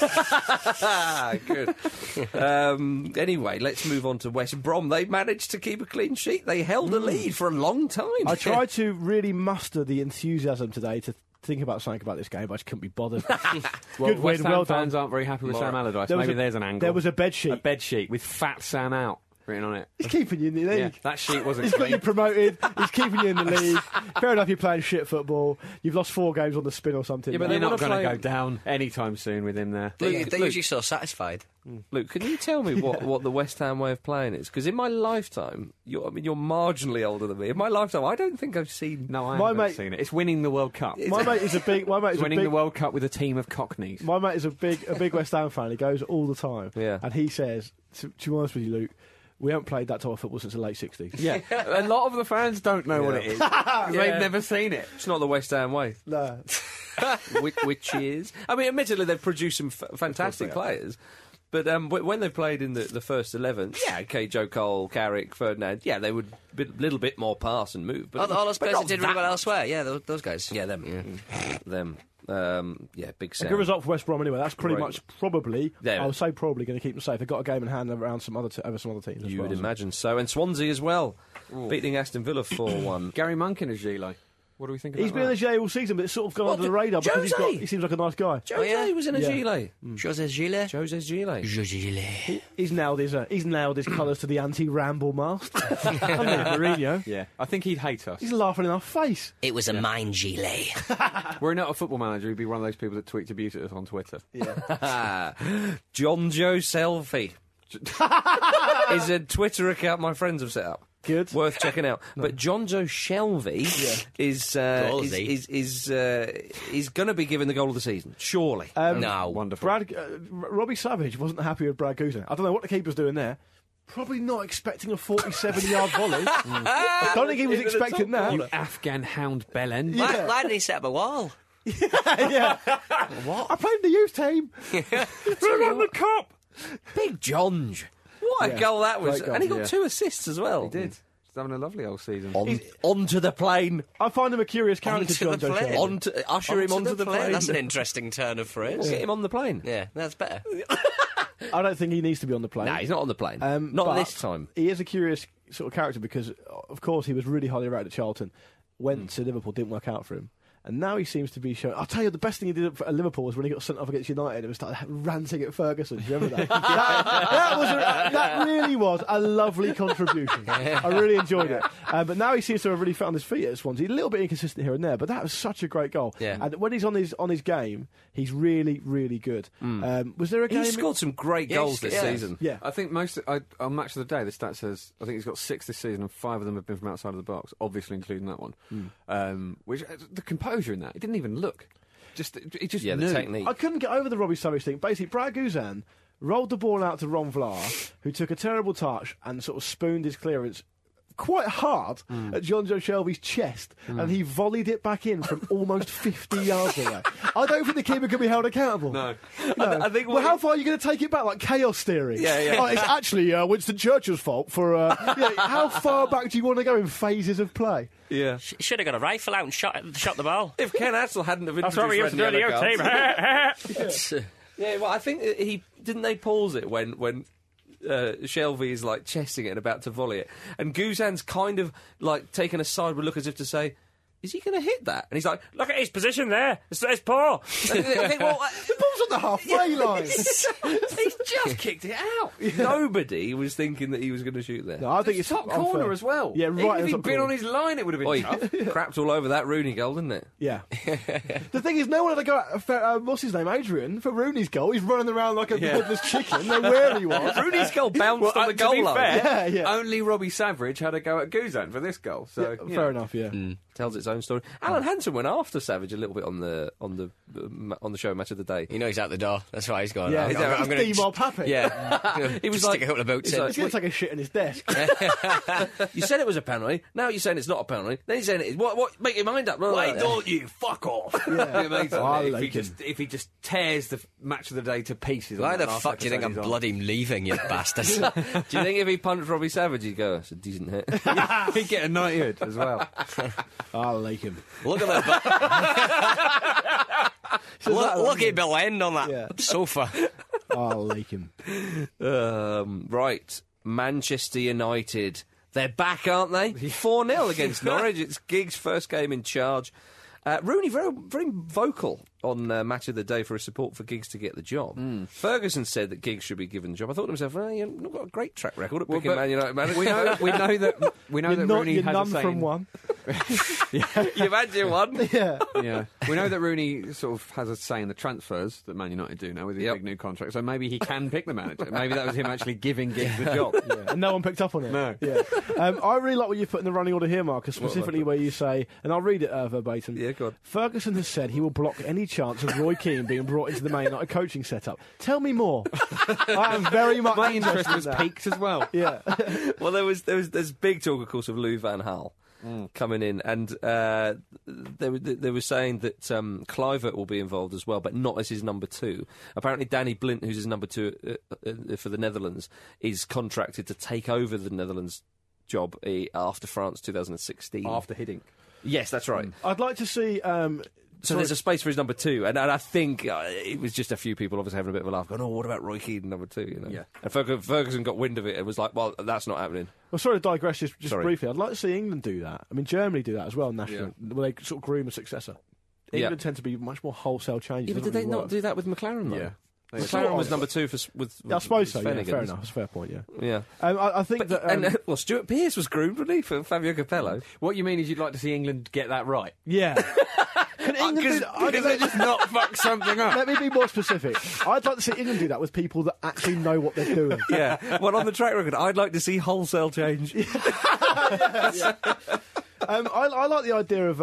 Good. Anyway, let's move on to West Brom. They managed to keep a clean sheet. They held a lead for a long time. I tried to really muster the enthusiasm today to think about something about this game, but I just couldn't be bothered. Good win, well done. Fans aren't very happy with Sam Allardyce. Maybe there's an angle. There was a bedsheet. A bedsheet with Fat Sam Out written on it. He's keeping you in the league. Yeah, that sheet wasn't He's got you promoted. He's keeping you in the league. Fair enough, you're playing shit football. You've lost 4 games on the spin or something. Yeah, but they're not going to go down anytime soon with him there. They're usually so satisfied. Luke, can you tell me what the West Ham way of playing is? Because in my lifetime, you're marginally older than me. In my lifetime, I don't think I've seen... No, I haven't seen it. It's winning the World Cup. My mate is winning the World Cup with a team of Cockneys. My mate is a big West Ham fan. He goes all the time. Yeah. And he says, to be honest with you, Luke, we haven't played that type of football since the late 60s. Yeah, a lot of the fans don't know what it is. They've never seen it. It's not the West Ham way. No. which is... I mean, admittedly, they've produced some fantastic players. But when they've played in the first 11, okay, Joe Cole, Carrick, Ferdinand, they would be a little bit more pass and move. But all those players that did really well elsewhere, those guys. Yeah, them. Them. Big Sam. A good result for West Brom anyway. That's pretty much probably, I would say probably going to keep them safe. They've got a game in hand around some other teams. You would imagine so. And Swansea as well, beating Aston Villa 4-1. Gary Monk in a gilet. What do we think about He's been in a gilet all season, but it's sort of gone under the radar because he seems like a nice guy. Jose was in a gilet. Jose's gilet? Jose's gilet. He's nailed his colours to the anti-ramble mast. Mourinho. Yeah, I think he'd hate us. He's laughing in our face. It was a mine gilet. We're not a football manager. He'd be one of those people that tweets abuse at us on Twitter. Yeah. John Joe Selfie is a Twitter account my friends have set up. Good, worth checking out. No. But John Joe Shelvey is going to be given the goal of the season, surely. No, wonderful. Robbie Savage wasn't happy with Brad Guzan. I don't know what the keeper's doing there. Probably not expecting a 47-yard volley. I don't think he was expecting that. You Afghan hound bellend. Yeah. Why didn't he set up a wall? Yeah. What? I played in the youth team. We're on the cup. Big John. What a goal that was. Goal, and he got 2 assists as well. He did. He's having a lovely old season. Onto the plane. I find him a curious character, John Joe. Usher him onto the plane. That's an interesting turn of phrase. We'll get him on the plane. Yeah, that's better. I don't think he needs to be on the plane. No, he's not on the plane. Not this time. He is a curious sort of character because, of course, he was really highly rated at Charlton. Went to Liverpool, didn't work out for him. And now he seems to be showing... I'll tell you, the best thing he did at Liverpool was when he got sent off against United and started ranting at Ferguson. Do you remember that? that really was a lovely contribution. I really enjoyed it. But now he seems to have really found his feet at Swansea. A little bit inconsistent here and there, but that was such a great goal. Yeah. And when he's on his game, he's really, really good. Was there a game... He scored some great goals this season. Yeah. I think on Match of the Day, the stat says, I think he's got 6 this season and 5 of them have been from outside of the box, obviously including that one. Which, the composure in that, he didn't even look. He just knew. The technique. I couldn't get over the Robbie Savage thing. Basically, Brad Guzan rolled the ball out to Ron Vlaar, who took a terrible touch and sort of spooned his clearance quite hard at John Joe Shelvey's chest, and he volleyed it back in from almost 50 yards away. I don't think the keeper can be held accountable. No. I think how far are you going to take it back? Like chaos theory? Yeah. Oh, it's actually Winston Churchill's fault for... how far back do you want to go in phases of play? Yeah. Should have got a rifle out and shot the ball. If Ken Hassel hadn't have introduced... That's what we used to do in the youth team. Yeah, well, I think didn't they pause it when Shelvey is like chesting it and about to volley it, and Guzan's kind of like taking a sideward look as if to say, is he going to hit that? And he's like, look at his position there. It's poor. The ball's on the halfway line. He's just kicked it out. Nobody was thinking that he was going to shoot there. No, I think it's top corner as well. Yeah, right. Even if in he'd top been corner. on his line, it would have been tough. Crapped all over that Rooney goal, didn't it? Yeah. The thing is, no one had to go at, what's his name, Adrian, for Rooney's goal. He's running around like a headless chicken. They where he was. Rooney's goal bounced on the to be goal line. fair, Yeah. only Robbie Savage had a go at Guzan for this goal. So Fair enough, yeah. Tells its own story. Alan Hansen went after Savage a little bit on the show Match of the Day. You know he's out the door. That's why he's gone. Yeah, I'm he's D-mob happy. Yeah. He was Just like, stick a couple of boots he's in. like, He looks like a shit in his desk. you said it was a penalty. Now you're saying it's not a penalty. Then you're saying it is. What? Make your mind up. why don't you fuck off? Yeah. Amazing. I if, like he just, if he just tears the Match of the Day to pieces. Why on the that last fuck do you think I'm episode he's on. bloody leaving, you bastard? Do you think if he punched Robbie Savage, he'd go, it's a decent hit? He'd get a knighthood as well. I like him. Look at that. Look at Bill End on that sofa. I like him. Right. Manchester United. They're back, aren't they? 4-0 against Norwich. It's Giggs' first game in charge. Rooney very, very vocal on Match of the Day for his support for Giggs to get the job. Ferguson said that Giggs should be given the job. I thought to myself, you've not got a great track record at picking Man United managers. We know that Rooney You're has none a saying. from one. You've had your one. Yeah. Yeah, we know that Rooney sort of has a say in the transfers that Man United do now with his big new contract. So maybe he can pick the manager. Maybe that was him actually giving Giggs the job. Yeah. And no one picked up on it. No. Yeah. I really like what you put in the running order here, Marcus, specifically where you say, and I'll read it verbatim. Yeah, go on. Ferguson has said he will block any chance of Roy Keane being brought into the Man United coaching setup. Tell me more. I am very much My interested interest was in that. peaked as well. Yeah. Well, there's big talk, of course, of Lou Van Gaal coming in, and they were saying that Kluivert will be involved as well, but not as his number two. Apparently, Danny Blind, who's his number two for the Netherlands, is contracted to take over the Netherlands job after France 2016. After Hiddink. Yes, that's right. I'd like to see... So there's a space for his number two, and I think it was just a few people obviously having a bit of a laugh, going, "Oh, what about Roy Keane number two?" You know? Yeah. And Ferguson got wind of it and was like, "Well, that's not happening." Well, sorry to digress just Sorry. briefly. I'd like to see England do that. I mean, Germany do that as well, national, where they sort of groom a successor. England tend to be much more wholesale changes. Yeah, but did they not do that with McLaren, though? Yeah. McLaren was number two with I suppose so, yeah, Flanagan. fair enough. That's a fair point, yeah. Yeah. I think that... Well, Stuart Pearce was groomed, wasn't he, for Fabio Capello? What you mean is you'd like to see England get that right? yeah. Can England Because they just not fuck something up. Let me be more specific. I'd like to see England do that with people that actually know what they're doing. Yeah. Well, on the track record, I'd like to see wholesale change. I like the idea of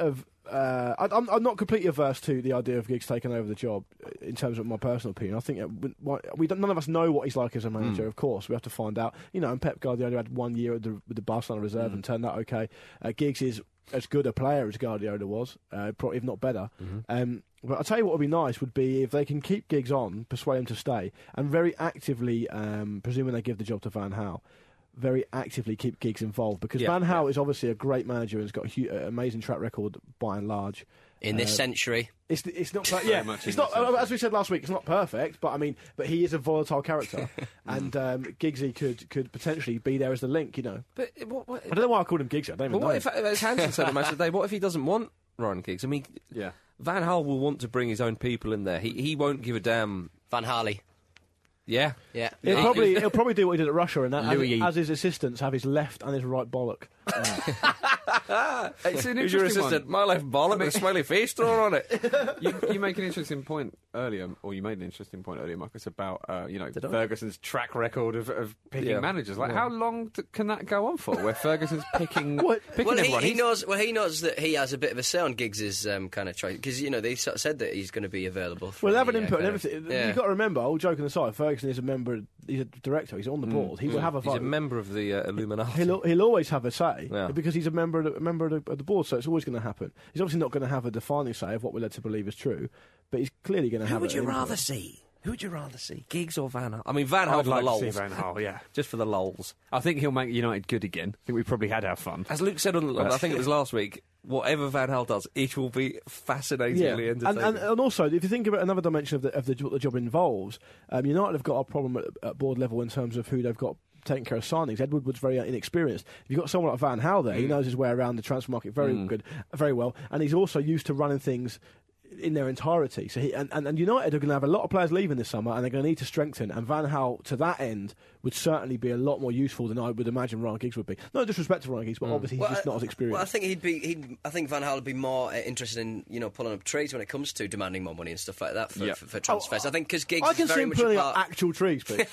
I'm not completely averse to the idea of Giggs taking over the job in terms of my personal opinion. I think none of us know what he's like as a manager, of course. We have to find out. You know, and Pep Guardiola had 1 year with the Barcelona reserve and turned out okay. Giggs is as good a player as Guardiola was, probably if not better. But I'll tell you what would be nice would be if they can keep Giggs on, persuade him to stay, and very actively, presuming they give the job to Van Gaal, very actively keep Giggs involved, because Van Gaal is obviously a great manager and has got an amazing track record by and large. In this century. It's not it's not as we said last week, it's not perfect, but he is a volatile character, and Giggsy could potentially be there as the link, you know. But I don't know why I called him Giggsy. I don't even know. What if, as Hansen said on Match of the Day, what if he doesn't want Ryan Giggs? I mean, Van Gaal will want to bring his own people in there. He won't give a damn. Van Harley. Yeah. Yeah. He'll probably do what he did at Russia, and that as his assistants have his left and his right bollock. It's an Who's your interesting assistant? one. My left bollock with a smiley face drawn on it. You make an interesting point earlier, or you made an interesting point earlier, Marcus, about Ferguson's track record of picking managers. Like, how long can that go on for? Where Ferguson's picking everyone? He knows that he has a bit of a say on Giggs's kind of choice, because they sort of said that he's going to be available. Well, they have an input and everything. You've got to remember, all joking aside, Ferguson is a member. He's a director. He's on the board. He will have a vote. He's a member of the Illuminati. He'll always have a say because he's a member of the board. So it's always going to happen. He's obviously not going to have a defining say of what we're led to believe is true, but he's clearly going to have. Who would you rather see? Who would you rather see, Giggs or Van Gaal? I mean, Van Gaal I'd for like the to lols. see Van Gaal, yeah. Just for the lols. I think he'll make United good again. I think we probably had our fun. As Luke said on, I think it was last week, whatever Van Gaal does, it will be fascinatingly entertaining. And also, if you think about another dimension of what the job involves, United have got a problem at board level in terms of who they've got taking care of signings. Ed Woodward's very inexperienced. If you've got someone like Van Gaal there, he knows his way around the transfer market very well, and he's also used to running things in their entirety. So and United are going to have a lot of players leaving this summer, and they're going to need to strengthen. And Van Gaal, to that end, would certainly be a lot more useful than I would imagine Ryan Giggs would be. No disrespect to Ryan Giggs, but obviously he's just not as experienced. Well, I think I think Van Gaal would be more interested in pulling up trees when it comes to demanding more money and stuff like that for transfers. I think because Giggs I can is see very him much pulling apart. up actual trees, please.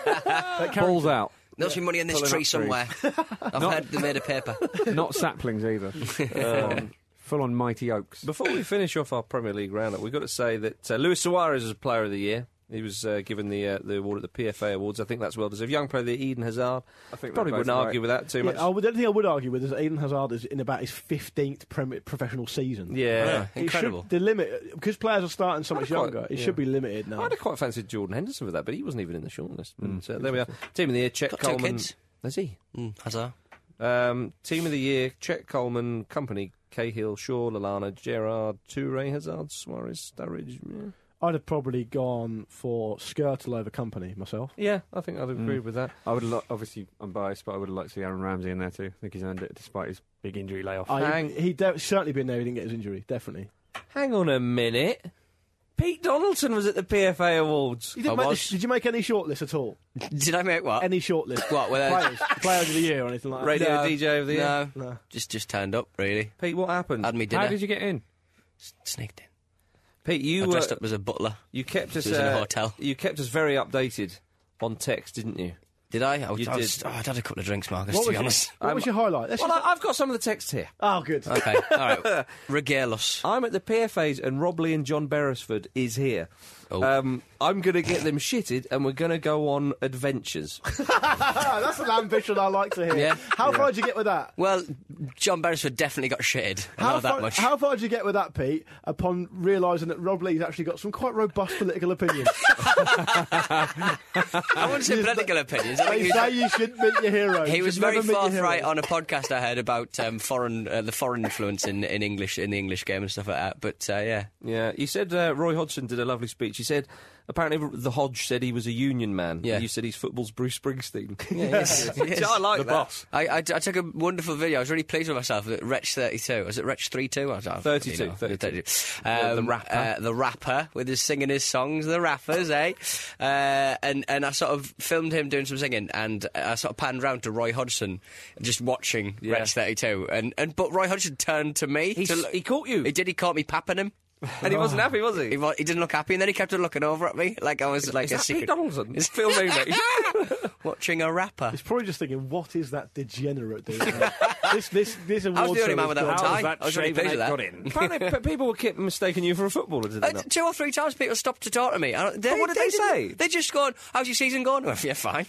Balls out. There must be money in this tree somewhere. I've heard they made a paper. Not saplings either. Full on mighty oaks. Before we finish off our Premier League roundup, we've got to say that Luis Suarez is Player of the Year. He was given the award at the PFA Awards. I think that's well deserved. Young player of the year, Eden Hazard. I think probably wouldn't argue with that too much. The only thing I would argue with is that Eden Hazard is in about his 15th professional season. Yeah, incredible. The limit, because players are starting so much younger, it should be limited now. I'd have quite fancied Jordan Henderson for that, but he wasn't even in the shortlist. But, there we are. Team of the Year, Chet Coleman. 2 kids. Is he? Hazard. Team of the Year, Chet Coleman, Company, Cahill, Shaw, Lallana, Gerrard, Toure, Hazard, Suarez, Sturridge. Yeah. I'd have probably gone for Skirtle over Company myself. Yeah, I think I'd agree with that. I would obviously, I'm biased, but I would have liked to see Aaron Ramsey in there too. I think he's earned it despite his big injury layoff. He'd certainly been there. He didn't get his injury. Definitely. Hang on a minute. Pete Donaldson was at the PFA Awards. Did you make any shortlist at all? Did I make what? Any shortlist? What? Players of the year or anything like that? Radio DJ of the year? No. Just turned up, really. Pete, what happened? Had me dinner. How did you get in? Sneaked in. Pete, I dressed up as a butler. You kept us in a hotel. You kept us very updated on text, didn't you? Did I? I'd had a couple of drinks, Marcus, to be honest. What was your highlight? I've got some of the text here. Oh, good. Okay, all right. Regale us. I'm at the PFAs and Rob Lee and John Beresford is here. Oh. I'm going to get them shitted and we're going to go on adventures. That's an ambition I like to hear. Yeah. How far did you get with that? Well, John Beresford definitely got shitted. I know that much. How far did you get with that, Pete, upon realising that Rob Lee's actually got some quite robust political opinions? I wouldn't say political opinions. They say you shouldn't meet your heroes. He was very forthright on a podcast I heard about the foreign influence in the English game and stuff like that. But yeah. Yeah, he said Roy Hodgson did a lovely speech. He said apparently the Hodge said he was a union man. Yeah. You said he's football's Bruce Springsteen. Yeah, yes. I like the that. Boss. I took a wonderful video. I was really pleased with myself. Wretch 32. Was it Wretch 32? 32. 32. The rapper. The rapper with his singing his songs. The rappers, eh? And I sort of filmed him doing some singing, and I sort of panned round to Roy Hodgson, just watching Wretch 32. But Roy Hodgson turned to me. He caught you. He did. He caught me papping him. And he wasn't happy, was he? He didn't look happy, and then he kept on looking over at me like I was like a secret. Pete Donaldson? He's filming me. Watching a rapper. He's probably just thinking, what is that degenerate doing? This award I was the only man with that How tie. that I was really pleased with that. got in? Apparently, people were kept mistaking you for a footballer, did they not? 2 or 3 times people stopped to talk to me. What did they say? They just gone, how's your season going? Well, yeah, fine.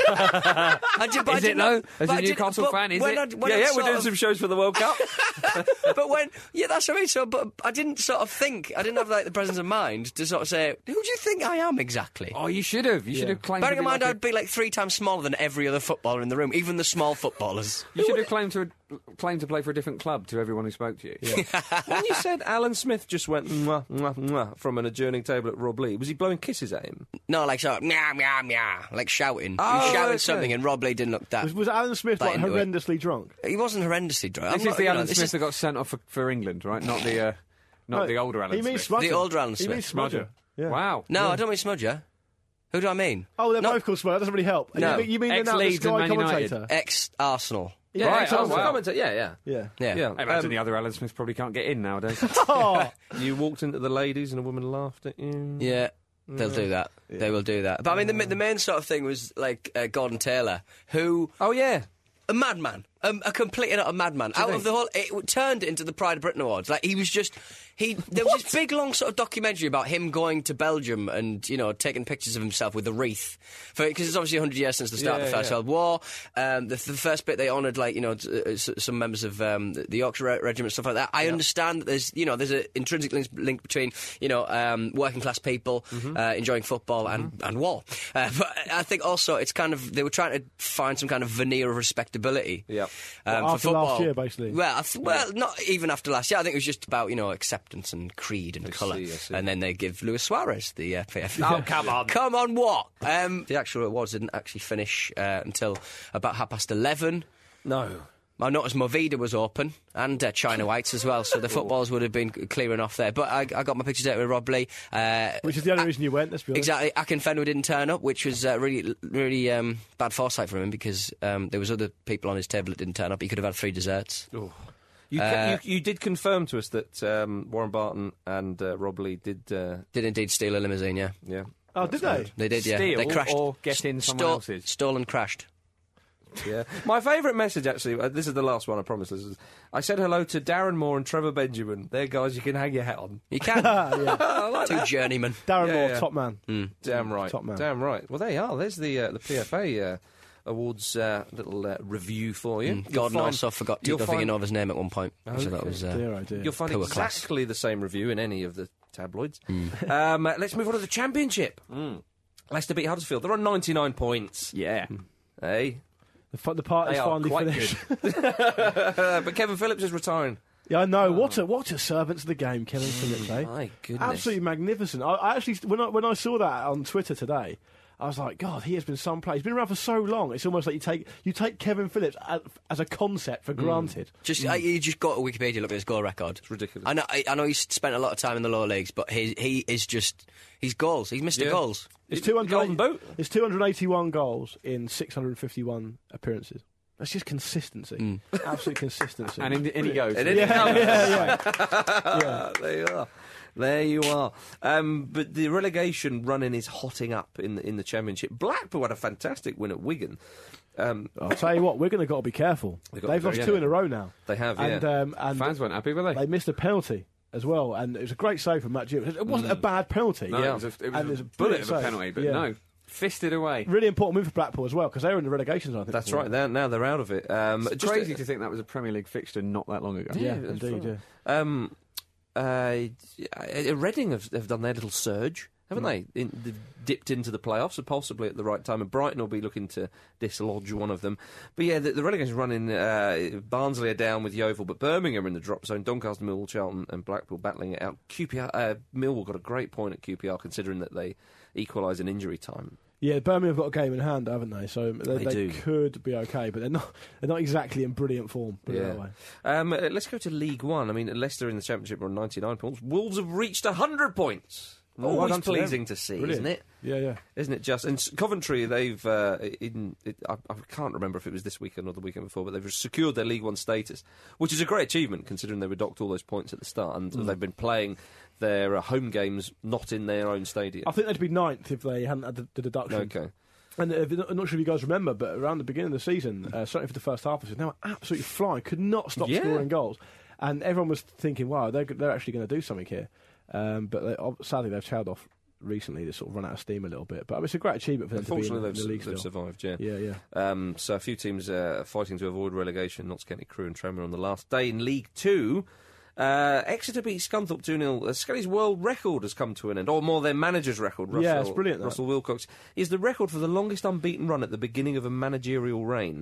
Is it though? As a Newcastle fan, is it? We're doing some shows for the World Cup. But that's what I mean. So, but I didn't sort of think, I didn't have like the presence of mind to sort of say, who do you think I am exactly? Oh, you should have. You should have claimed. Bearing in mind, like I'd be like 3 times smaller than every other footballer in the room, even the small footballers. You should have claimed to play for a different club to everyone who spoke to you. Yeah. When you said Alan Smith just went mwah, mwah, mwah from an adjourning table at Rob Lee, was he blowing kisses at him? No, like sort of meow meow meow, like shouting. Oh, he was shouting okay. something, and Rob Lee didn't look that. Was Alan Smith like into it. horrendously drunk? He wasn't horrendously drunk. This is the Alan Smith that got sent off for England, right? Not the older Alan Smith. He means Smudger. The older Alan He Smith. means Smudger. Yeah. Wow. No, I don't mean Smudger. Who do I mean? Oh, they're both called Smudger. That doesn't really help. No. You mean the Ex-Leeds and Sky Man United. commentator? Ex-Arsenal. Yeah, Right, oh, wow. Yeah. Yeah. I imagine the other Alan Smiths probably can't get in nowadays. Oh, You walked into the ladies and a woman laughed at you. Yeah. They'll do that. Yeah. They will do that. But I mean, the main sort of thing was like Gordon Taylor, who... Oh, yeah. A madman. A complete and utter madman. Out of the whole... It turned into the Pride of Britain Awards. Like, he was just... There was this big, long sort of documentary about him going to Belgium and, you know, taking pictures of himself with a wreath. Because it's obviously 100 years since the start of the First World War. The first bit, they honoured, like, you know, some members of the Yorkshire Regiment, stuff like that. I understand that there's an intrinsic link between, you know, working-class people enjoying football and war. But I think also it's kind of... They were trying to find some kind of veneer of respectability. Yeah. After last year, basically. Well, not even after last year. I think it was just about acceptance and creed and colour. I see. And then they give Luis Suarez the PFA. Oh, come on. Come on, what? The actual awards didn't actually finish until about 11:30. No. I noticed Movida was open, and China Whites as well, so the footballs would have been clearing off there. But I got my pictures out with Rob Lee. Which is the only reason you went, let's be honest. Exactly. Akinfenwa didn't turn up, which was really bad foresight from him, because there was other people on his table that didn't turn up. He could have had 3 desserts. Oh. You did confirm to us that Warren Barton and Rob Lee did indeed steal a limousine, yeah. Yeah. Oh, did they? They did, yeah. Steal They crashed. or get in someone else's? Stole and crashed. Yeah. My favourite message, actually, this is the last one, I promise. I said hello to Darren Moore and Trevor Benjamin. They're guys you can hang your hat on. You can. I like 2 that. journeymen. Darren Moore, top man. Damn right. Top man. Damn right. Well, there you are. There's the PFA Awards little review for you. Gordon also forgot Tito Villanova's name at one point. Okay. So that was dear. You'll find poor exactly the same review in any of the tabloids. Let's move on to the Championship. Leicester beat Huddersfield. They're on 99 points. Yeah. Hey. The party's finally quite finished. But Kevin Phillips is retiring. Yeah, I know. What a servant to the game, Kevin Phillips, eh? My goodness. Absolutely magnificent. I actually, when I saw that on Twitter today, I was like, God, he has been some play. He's been around for so long. It's almost like you take Kevin Phillips as a concept for granted. You just go to Wikipedia, look at his goal record. It's ridiculous. I know he's spent a lot of time in the lower leagues, but he is just he's goals. He's Mr. Goals. It's Golden Boot. It's 281 goals in 651 appearances. That's just consistency. Absolute consistency. And in he goes. Yeah. There you are. There you are. But the relegation running is hotting up in the Championship. Blackpool had a fantastic win at Wigan. I'll tell you what, Wigan have got to be careful. They've lost 2 in a row now. They have, and fans weren't happy, were they? They missed a penalty as well, and it was a great save from Matt Jewett. It wasn't a bad penalty. No, it was a bullet of a penalty, but no. Fisted away. Really important move for Blackpool as well, because they were in the relegation zone, I think. That's right. Now they're out of it. It's crazy to think that was a Premier League fixture not that long ago. Yeah, indeed. Reading have done their little surge, haven't they? They've dipped into the playoffs, and possibly at the right time, and Brighton will be looking to dislodge one of them. But yeah, the relegation running, Barnsley are down with Yeovil, but Birmingham are in the drop zone. Doncaster, Millwall, Charlton and Blackpool battling it out. Millwall got a great point at QPR, considering that they equalise in injury time. Yeah, Birmingham have got a game in hand, haven't they? So they could be okay, but they're not exactly in brilliant form. Put it that way. Let's go to League One. I mean, Leicester in the Championship are on 99 points. Wolves have reached 100 points. Always pleasing to see, Brilliant. Isn't it? Yeah. Isn't it just? And Coventry, they've I can't remember if it was this weekend or the weekend before, but they've secured their League One status, which is a great achievement considering they were docked all those points at the start, and they've been playing their home games not in their own stadium. I think they'd be 9th if they hadn't had the deduction. Okay. And I'm not sure if you guys remember, but around the beginning of the season, certainly for the first half of the season, they were absolutely flying, could not stop scoring goals. And everyone was thinking, wow, they're actually going to do something here. But sadly, they've tailed off recently. They sort of run out of steam a little bit. But it's a great achievement for them to be in the league still. They've survived, yeah. Yeah. So a few teams fighting to avoid relegation. Notts County Crew and Tranmere on the last day in League Two. Exeter beat Scunthorpe 2-0. Scully's world record has come to an end, or more, their manager's record. It's brilliant. Russell Wilcox is the record for the longest unbeaten run at the beginning of a managerial reign.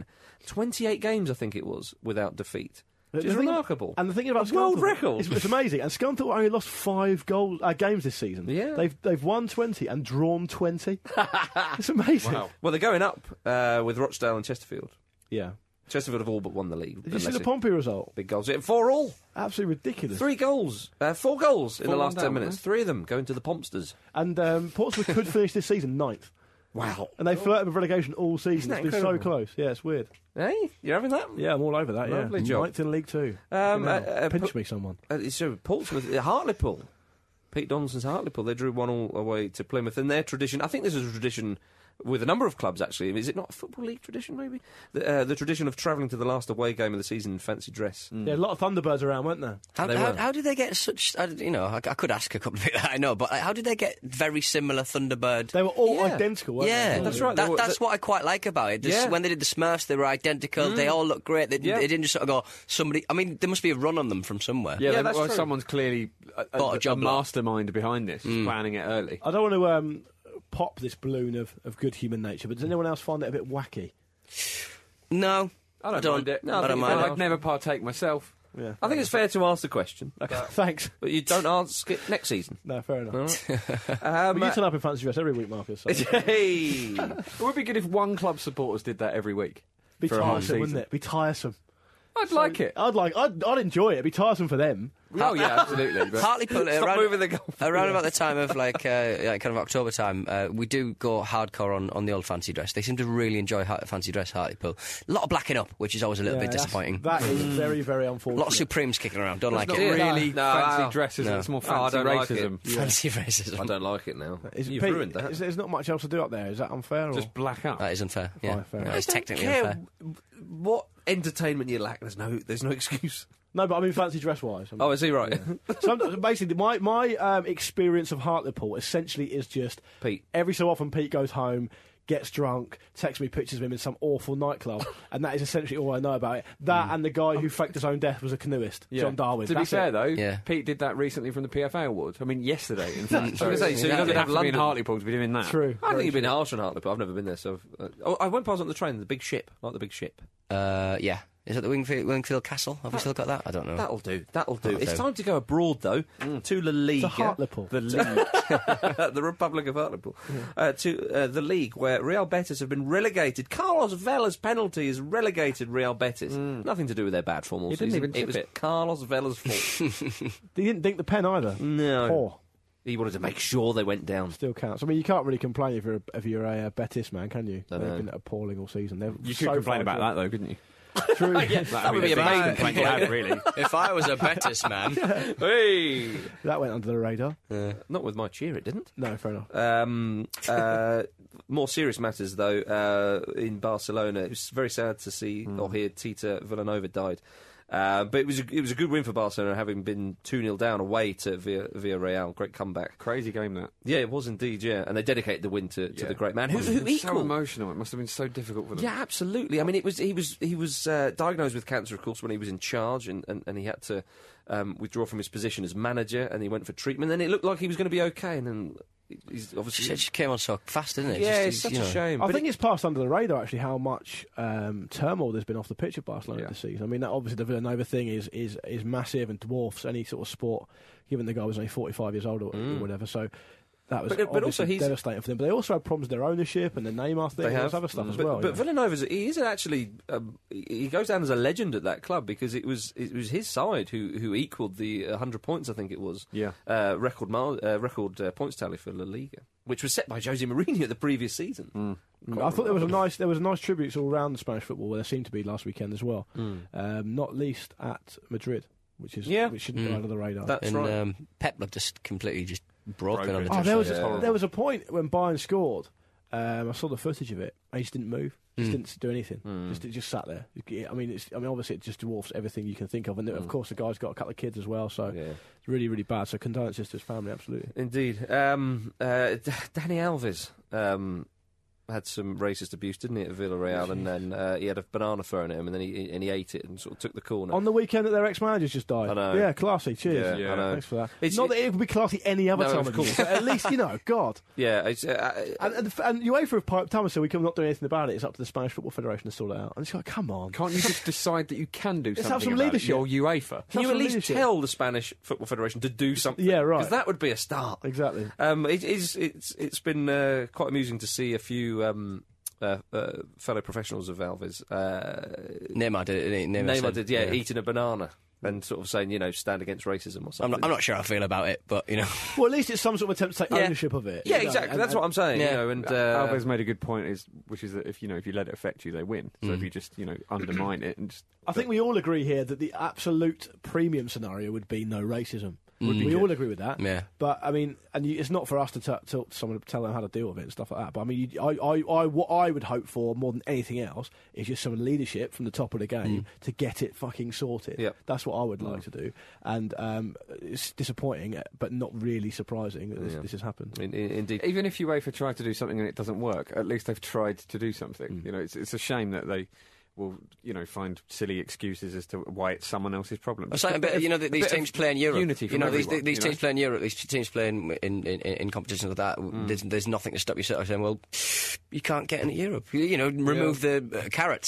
28 games, I think it was, without defeat. Which is remarkable. And the thing about world record, it's amazing. And Scunthorpe only lost 5 games this season. Yeah, they've won 20 and drawn 20. It's amazing. Wow. Well, they're going up with Rochdale and Chesterfield. Yeah. Chesterfield have all but won the league. Did you see the Pompey result? Big goals. 4-4. Absolutely ridiculous. 3 goals. 4 goals in the last 10 minutes. 3 of them going to the Pompsters. And Portsmouth could finish this season 9th. Wow. And they flirted with relegation all season. It's been so close. Yeah, it's weird. Hey, you're having that? Yeah, I'm all over that, Lovely job. 9th in League Two. Pinch me, someone. So Portsmouth, Hartlepool. Pete Donaldson's Hartlepool, they drew 1-1 away to Plymouth. And their tradition, I think this is a tradition with a number of clubs, actually. Is it not a Football League tradition, maybe? The tradition of travelling to the last away game of the season in fancy dress. Yeah, a lot of Thunderbirds around, weren't there? How did they get such... I could ask a couple of people that I know, but how did they get very similar Thunderbird... They were all identical, weren't they? That's right. That's what I quite like about it. When they did the Smurfs, they were identical. They all looked great. They didn't just sort of go, somebody... I mean, there must be a run on them from somewhere. Yeah, that's true. Someone's clearly a mastermind behind this, planning it early. I don't want to... pop this balloon of good human nature, but does anyone else find it a bit wacky? No. I don't mind it. No, I don't mind I'd never partake myself. Yeah, I think it's fair to ask the question. Thanks. But you don't ask it next season. No, fair enough. Right. But you turn up in fancy dress every week, Marcus. So. Hey! It would be good if one club supporters did that every week. Be for a whole tiresome, wouldn't season. it? Be tiresome. I'd like it. I'd enjoy it. It'd be tiresome for them. Oh yeah, absolutely. But Hartlepool, Stop moving the goal. around about the time of kind of October time, we do go hardcore on the old fancy dress. They seem to really enjoy fancy dress Hartlepool. A lot of blacking up, which is always a little bit disappointing. That is very, very A unfortunate. lot of Supremes kicking around. Don't like not it. really No, fancy dresses. It's more fancy I don't like racism. it. Fancy racism. I don't like it now. You've Pete, ruined that. There's not much else to do up there. Is that unfair? Just black out. That is unfair. Yeah, fair that enough. is technically Care unfair. what entertainment you lack. There's no excuse. No, but I mean fancy dress wise. Oh, is he right? So basically, my experience of Hartlepool essentially is just Pete. Every so often, Pete goes home, gets drunk, texts me pictures of him in some awful nightclub, and that is essentially all I know about it. That and the guy who faked his own death was a canoeist, John Darwin. To be That's fair, it. though, Pete did that recently from the PFA Awards. I mean, yesterday, in fact. I was gonna say, so he you doesn't don't have have to be in London. Hartlepool to be doing that. True. I think you've been harsh on Hartlepool. I've never been there, so I went past on the train. The big ship, like the big ship. Yeah. Is it the Wingfield Castle? Have we still got that? I don't know. That'll do. It's time to go abroad, though, to La Liga. To Hartlepool. The league. The Republic of Hartlepool. To the league, where Real Betis have been relegated. Carlos Vela's penalty has relegated Real Betis. Nothing to do with their bad form all He didn't season. even tip It was it. Carlos Vela's fault. He didn't dink the pen either. No. Poor. He wanted to make sure they went down. Still counts. I mean, you can't really complain if you're a Betis man, can you? I They've know. been appalling all season. You could complain about that, though, couldn't you? True. That would be a main complaint. Yeah, really. If I was a Betis man, Hey! That went under the radar. Not with my cheer, it didn't. No, fair enough. More serious matters, though, in Barcelona. It was very sad to see or hear Tita Villanova died. But it was a good win for Barcelona, having been 2-0 down away to Villarreal. Great comeback. Crazy game, that. Yeah, it was indeed, yeah. And they dedicated the win to the great man, who It was equalled. so emotional. It must have been so difficult for them. Yeah, absolutely. I mean, he was diagnosed with cancer, of course, when he was in charge, and he had to withdraw from his position as manager, and he went for treatment. Then it looked like he was going to be okay, and then he's obviously she came on so fast, didn't it? yeah, it's such a shame. I But think it's passed under the radar actually how much turmoil there's been off the pitch at Barcelona this season. I mean, obviously the Villanova thing is massive and dwarfs any sort of sport, given the guy was only 45 years old or whatever. So that was But also he's devastating for them. But they also had problems with their ownership and the Neymar thing They and have. other stuff as but, well. But yeah. Villanova's he is actually he goes down as a legend at that club because it was his side who equalled the 100 points, I think it was. Yeah. Record points tally for La Liga, which was set by Jose Mourinho the previous season. I thought there was a nice tributes all around the Spanish football. Where there seemed to be last weekend as well. Not least at Madrid, which shouldn't go under the radar. That's and right. Pep looked just completely broken on the Oh, touchline. there was a point when Bayern scored. I saw the footage of it. And he just didn't move. Just didn't do anything. It just sat there. I mean, obviously it just dwarfs everything you can think of. And of course, the guy's got a couple of kids as well. So it's really, really bad. So condolences to his family. Absolutely. Indeed. Danny Alves had some racist abuse, didn't he, at Villarreal? And then he had a banana thrown at him, and then he ate it and sort of took the corner. On the weekend that their ex-managers just died. I know. Yeah, classy. Cheers. Yeah, I know. Thanks for that. It's- Not that it would be classy any other No, time of of the year, course. but at least, God. Yeah. It's, And UEFA have piped Thomas said we can not do anything about it. It's up to the Spanish Football Federation to sort it out. And it's like, come on. Can't you just decide that you can do Let's something have some about leadership. it? You're UEFA. Can you Have at some least leadership. tell the Spanish Football Federation to do something? Yeah, right. Because that would be a start. Exactly. It's been quite amusing to see a few fellow professionals of Alves. Neymar did it. Neymar did, eating a banana and sort of saying, stand against racism or something. I'm not sure how I feel about it, but Well, at least it's some sort of attempt to take ownership of it. Yeah, exactly. That's what I'm saying. Yeah. And Alves made a good point, which is that if you let it affect you, they win. So if you just undermine it and just, I think we all agree here that the absolute premium scenario would be no racism. We all agree with that. Yeah. But I mean, it's not for us to tell someone to tell them how to deal with it and stuff like that. But I mean, what I would hope for more than anything else is just some leadership from the top of the game to get it fucking sorted. Yep. That's what I would like to do. And it's disappointing, but not really surprising that this has happened. indeed. even if UEFA try to do something and it doesn't work, at least they've tried to do something. It's a shame that they will, find silly excuses as to why it's someone else's problem. It's like a bit, these teams play in Europe. Unity from everyone, these teams play in Europe. These teams play in competitions like that. There's nothing to stop you sort of saying, well, you can't get into Europe. Remove the carrots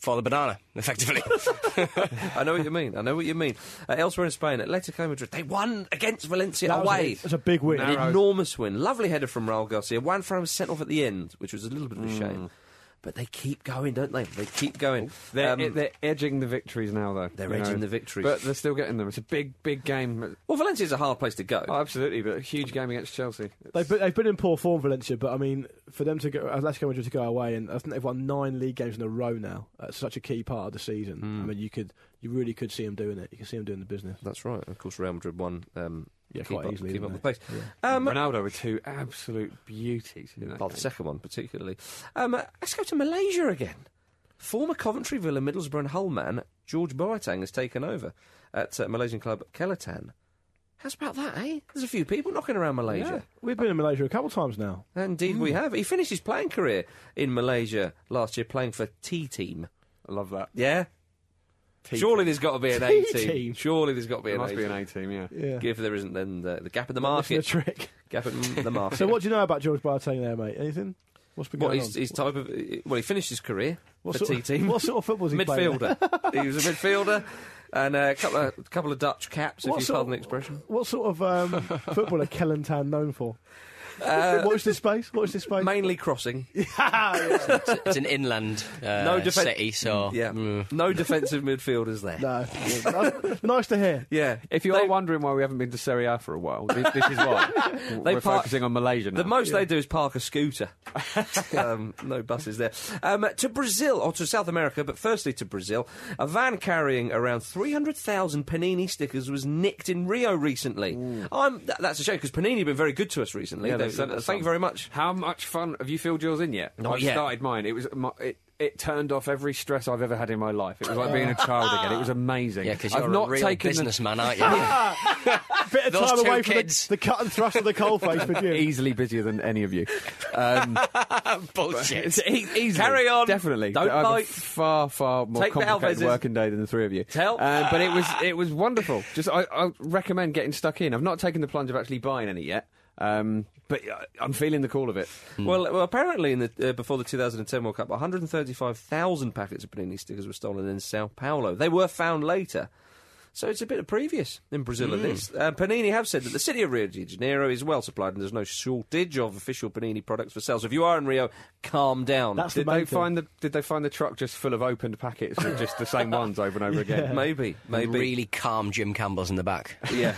for the banana, effectively. I know what you mean. Elsewhere in Spain, Atletico Madrid, they won against Valencia away. It was a big win. An enormous win. Lovely header from Raul Garcia. Juan Fran was sent off at the end, which was a little bit of a shame. But they keep going, don't they? They keep going. They're edging the victories now, though. They're edging the victories. But they're still getting them. It's a big, big game. Well, Valencia's a hard place to go. Oh, absolutely, but a huge game against Chelsea. They've been in poor form, Valencia, but I mean, for them to go, Atletico Madrid to go away, and I think they've won 9 league games in a row now. That's such a key part of the season. I mean, you really could see them doing it. You can see them doing the business. That's right. And of course, Real Madrid won. Quite easily. Keep up the pace. Yeah. Ronaldo with 2 absolute beauties. The second one, particularly. Let's go to Malaysia again. Former Coventry, Villa, Middlesbrough and Hull man George Boateng has taken over at Malaysian club Kelatan. How's about that, eh? There's a few people knocking around Malaysia. Yeah. We've been in Malaysia a couple of times now. Indeed we have. He finished his playing career in Malaysia last year playing for T-Team. I love that. Yeah? Surely there's got to be an A-team. Surely there's got to be an A-team. There must be an A-team, yeah. If there isn't, then the gap in the market. That's the trick. Gap in the market. So what do you know about George Boateng there, mate? Anything? What's been going on? His type of... Well, he finished his career for T-team. What sort of football was he playing? Midfielder. He was a midfielder. And a couple of Dutch caps, if you pardon the expression. What sort of footballer Kelantan known for? Watch this space. Mainly crossing. It's an inland city, so... Yeah. No defensive midfielders there. No. Nice to hear. Yeah. If you are wondering why we haven't been to Serie A for a while, this is why. We're focusing on Malaysia now. The most they do is park a scooter. No buses there. To Brazil, or to South America, but firstly to Brazil, a van carrying around 300,000 Panini stickers was nicked in Rio recently. That's a shame, because Panini have been very good to us recently. Yeah, thank you very much. How much fun have you filled yours in yet? Not yet. I started mine. It turned off every stress I've ever had in my life. It was like being a child again. It was amazing. Yeah, because you're a real businessman, aren't you? Bit of Those time away kids. from the cut and thrust of the coalface for you. Easily busier than any of you. Bullshit. Easily. Carry on. Definitely. Don't I have bite. a far more complicated working day than the three of you. But it was wonderful. Just I recommend getting stuck in. I've not taken the plunge of actually buying any yet. But I'm feeling the call of it. Well, apparently in the before the 2010 World Cup, 135,000 packets of Panini stickers were stolen in Sao Paulo. They were found later. So it's a bit of previous in Brazil at this. Panini have said that the city of Rio de Janeiro is well supplied and there's no shortage of official Panini products for sale. So if you are in Rio, calm down. Did they find the truck just full of opened packets with just the same ones over and over again? Yeah. Maybe. Really calm Jim Campbell's in the back. Yeah.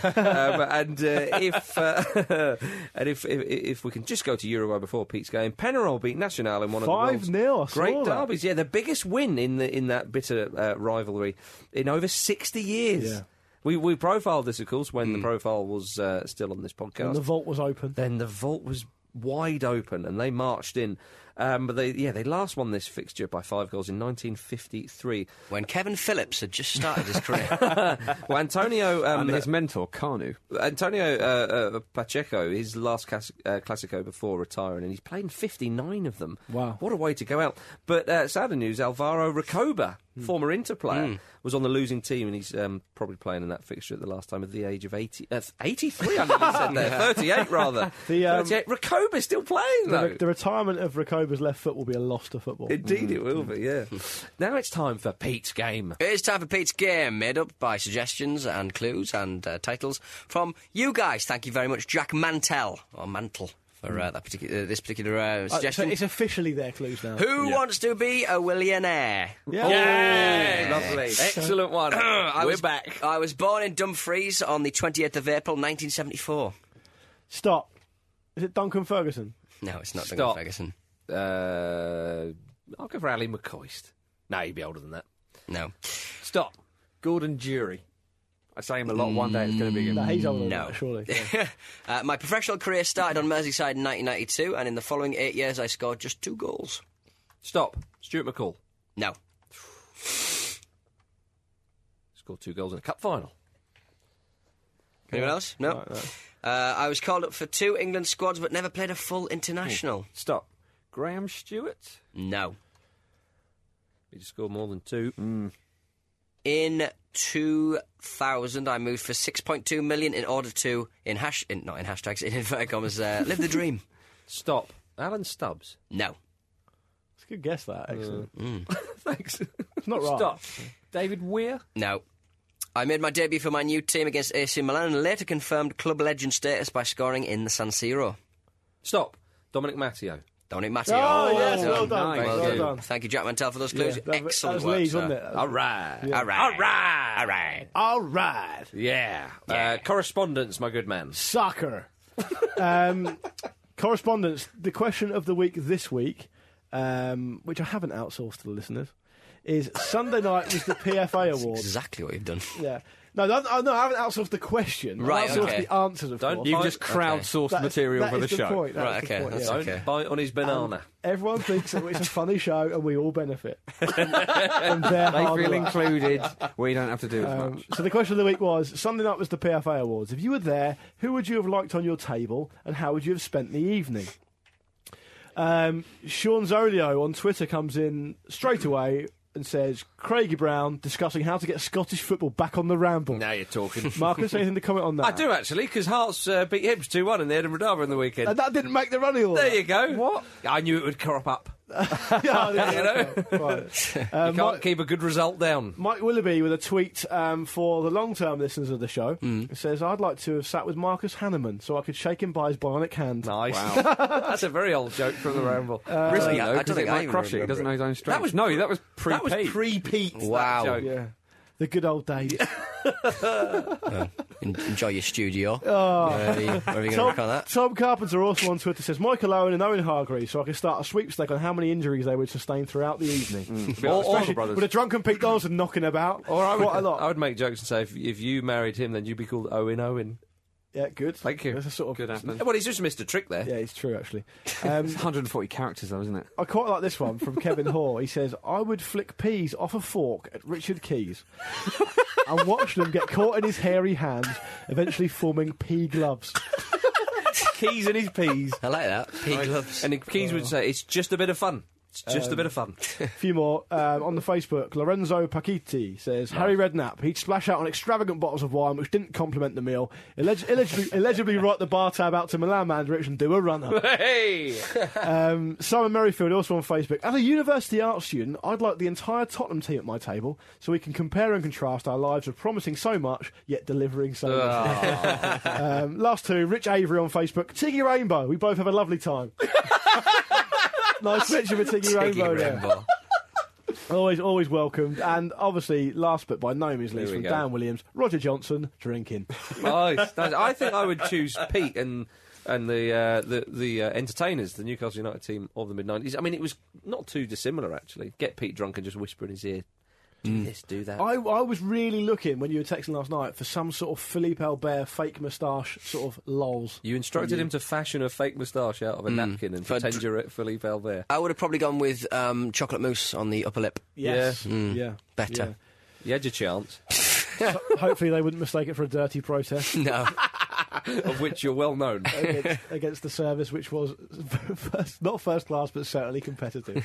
If we can just go to Uruguay before Pete's game, Penarol beat Nacional in one of the world's 5-0, great derbies. Yeah, the biggest win in that bitter rivalry in over 60 years. Yeah. We profiled this, of course, when the profile was still on this podcast. And the vault was open. Then the vault was wide open, and they marched in. But they last won this fixture by 5 goals in 1953. When Kevin Phillips had just started his career. Well, Antonio... and his mentor, Canu. Antonio Pacheco, his last Clasico before retiring, and he's played in 59 of them. Wow. What a way to go out. But sadder news, Alvaro Recoba, former Inter player, was on the losing team, and he's probably playing in that fixture at the last time at the age of 83, I nearly said there. 38, rather. 38. Recoba's still playing, though. The retirement of Recoba's left foot will be a loss to football. Indeed it will be, yeah. Now it's time for Pete's game. It is time for Pete's game, made up by suggestions and clues and titles from you guys. Thank you very much, Jack Mantel, or Mantle, for this particular suggestion. So it's officially their clues now. Who wants to be a millionaire? Yeah. Lovely. Excellent one. We're back. I was born in Dumfries on the 28th of April, 1974. Stop. Is it Duncan Ferguson? No, it's not Duncan Ferguson. I'll go for Ali McCoist. No, he'd be older than that. No. Stop. Gordon Jury. I say him a lot. One day it's going to be him. No, he's older than that, surely. Yeah. My professional career started on Merseyside in 1992, and in the following 8 years I scored just 2 goals. Stop. Stuart McCall. No. Scored 2 goals in a cup final. Anyone else? No. I was called up for 2 England squads, but never played a full international. Stop. Graham Stewart? No. He just scored more than 2. In 2000, I moved for 6.2 million in order to, in inverted commas, live the dream. Stop. Alan Stubbs? No. It's a good guess, that. Excellent. Thanks. It's not right. Stop. David Weir? No. I made my debut for my new team against AC Milan and later confirmed club legend status by scoring in the San Siro. Stop. Dominic Matteo. Dominic Matteo. Oh, yes, well done. Nice. Well done. Thank you, Jack Mantel, for those clues. That Excellent was work, Leeds, sir. wasn't it? All right. All right. All right. All right. Yeah. Correspondence, my good man. Soccer. Correspondence. The question of the week this week, which I haven't outsourced to the listeners, is Sunday night was the PFA Awards. Exactly what you've done. Yeah. No, I haven't outsourced the question. Right, I've outsourced okay. the answers, of Don't course. You've just crowdsourced material That for the is the show. point. That Right, is the okay, point, that's yeah. okay. Bite on his banana. Everyone thinks that it's a funny show and we all benefit. And their They hard feel work. included. We don't have to do as much. So the question of the week was, Sunday night was the PFA Awards. If you were there, who would you have liked on your table and how would you have spent the evening? Sean Zolio on Twitter comes in straight away and says, Craigie Brown discussing how to get Scottish football back on the ramble. Now you're talking. Marcus, anything to comment on that? I do, actually, because Hearts beat Hibs 2-1 in the Edinburgh Derby on the weekend. And that didn't make the running order. There you go. What? I knew it would crop up. Yeah, right. You can't keep a good result down. Mike Willoughby with a tweet for the long-term listeners of the show. Says, I'd like to have sat with Marcus Hanneman so I could shake him by his bionic hand. Nice. Wow. That's a very old joke from the Ramble. Risky, I though, don't because think it I might even crush it. He remember doesn't know his own strength. That was pre-Pete. That was pre-Pete. Wow. that joke. Yeah. The good old days. Enjoy your studio. Oh. Where are you going to work on that? Tom Carpenter also on Twitter says, Michael Owen and Owen Hargreaves, so I can start a sweepstake on how many injuries they would sustain throughout the evening. Especially with a drunken Pete Donaldson knocking about. Or quite a lot. I would make jokes and say, if you married him, then you'd be called Owen. Yeah, good. Thank you. That's a sort of Good happening. Well, he's just missed a trick there. Yeah, it's true, actually. It's 140 characters, though, isn't it? I quite like this one from Kevin Hoare. He says, I would flick peas off a fork at Richard Keys and watch them get caught in his hairy hands, eventually forming pea gloves. Keys in his peas. I like that. Pig gloves. And Keys would say, it's just a bit of fun. It's just a bit of fun. A few more. On the Facebook, Lorenzo Paquiti says, Harry Redknapp, he'd splash out on extravagant bottles of wine which didn't complement the meal, allegedly write the bar tab out to Milan Mandrich and do a runner. Hey! Simon Merrifield, also on Facebook, as a university art student, I'd like the entire Tottenham team at my table so we can compare and contrast our lives of promising so much, yet delivering so much. Last two, Rich Avery on Facebook, Tiggy Rainbow, we both have a lovely time. Nice picture of a Tiggy Rainbow there. Always welcomed. And obviously, last but by no means least, from Dan Williams, Roger Johnson, drinking. Nice. I think I would choose Pete and the entertainers, the Newcastle United team of the mid-90s. I mean, it was not too dissimilar, actually. Get Pete drunk and just whisper in his ear, do this, do that. I was really looking, when you were texting last night, for some sort of Philippe Albert fake moustache sort of lols. You instructed him to fashion a fake moustache out of a napkin and pretend you're at Philippe Albert. I would have probably gone with chocolate mousse on the upper lip. Yes. Yeah. Better. You had your chance. So hopefully they wouldn't mistake it for a dirty protest. No. Of which you're well known. against the service, which was not first class, but certainly competitive.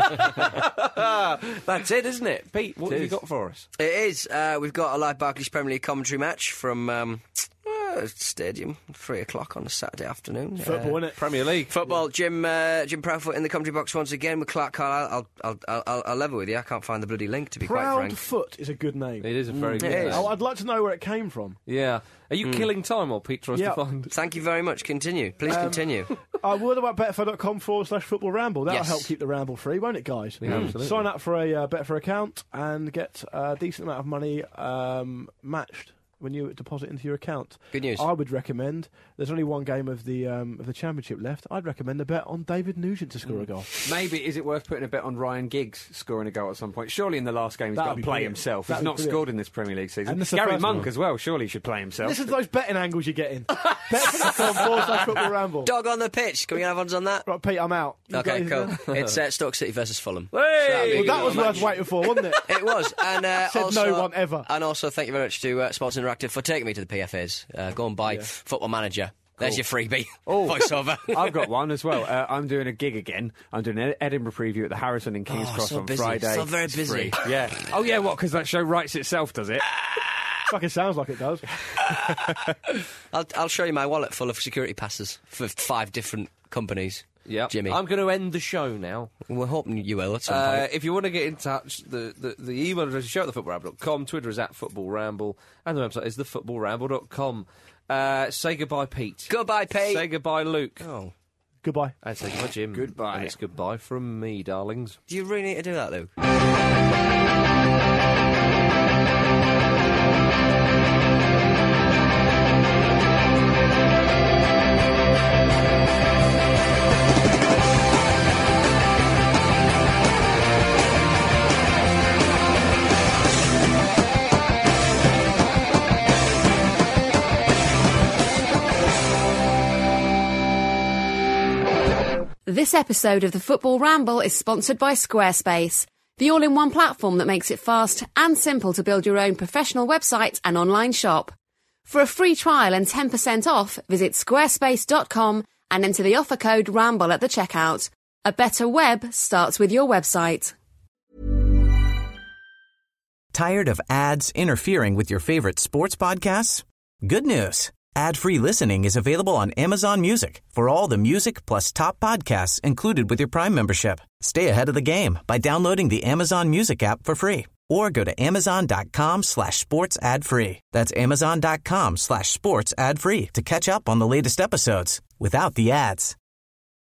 That's it, isn't it? Pete, what have you got for us? It is. We've got a live Barclays Premier League commentary match from Stadium, 3 o'clock on a Saturday afternoon. Football, innit? Premier League. Football. Jim Proudfoot in the commentary box once again with Clark Carlisle. I'll level with you. I can't find the bloody link, to be quite frank. Proudfoot is a good name. It is a very good name. I'd like to know where it came from. Yeah. Are you killing time while Pete tries to find... Thank you very much. Continue. Please continue. What about betfair.com/football ramble? That'll Yes. help keep the ramble free, won't it, guys? Yeah, absolutely. Sign up for a Betfair account and get a decent amount of money matched when you deposit into your account. Good news. I would recommend, there's only one game of the championship left, I'd recommend a bet on David Nugent to score a goal. Maybe, is it worth putting a bet on Ryan Giggs scoring a goal at some point? Surely in the last game he's That'd got to be play brilliant. himself. That'd He's be not brilliant. scored in this Premier League season. And this is the Gary first Monk one. as well, surely he should play himself. Listen to those betting angles you're getting. betfair.com/football ramble. Dog on the pitch. Can we have odds on that? Right, Pete, I'm out. You got Okay, anything cool. there? It's Stoke City versus Fulham. Hey! Well, that was worth waiting for, wasn't it? It was. And Said also, no one ever. And also, thank you very much to Sports Interactive for taking me to the PFAs. Go and buy Football Manager. There's your freebie. Voiceover. I've got one as well. I'm doing a gig again. I'm doing an Edinburgh preview at the Harrison in King's Cross so on busy. Friday. So very It's busy. free. Yeah. Oh, yeah, what? Because that show writes itself, does it? Fucking sounds like it does. I'll show you my wallet full of security passes for 5 different companies. Yep. Jimmy. I'm going to end the show now. We're hoping you will at some point. If you want to get in touch, the email address is show@thefootballramble.com, Twitter is @footballramble, and the website is thefootballramble.com. Say goodbye, Pete. Goodbye, Pete. Say goodbye, Luke. Oh. Goodbye. And say goodbye, Jim. Goodbye. And it's goodbye from me, darlings. Do you really need to do that, Luke? This episode of the Football Ramble is sponsored by Squarespace, the all-in-one platform that makes it fast and simple to build your own professional website and online shop. For a free trial and 10% off, visit squarespace.com and enter the offer code RAMBLE at the checkout. A better web starts with your website. Tired of ads interfering with your favorite sports podcasts? Good news. Ad-free listening is available on Amazon Music for all the music plus top podcasts included with your Prime membership. Stay ahead of the game by downloading the Amazon Music app for free or go to amazon.com/sports ad free. That's amazon.com/sports ad free to catch up on the latest episodes without the ads.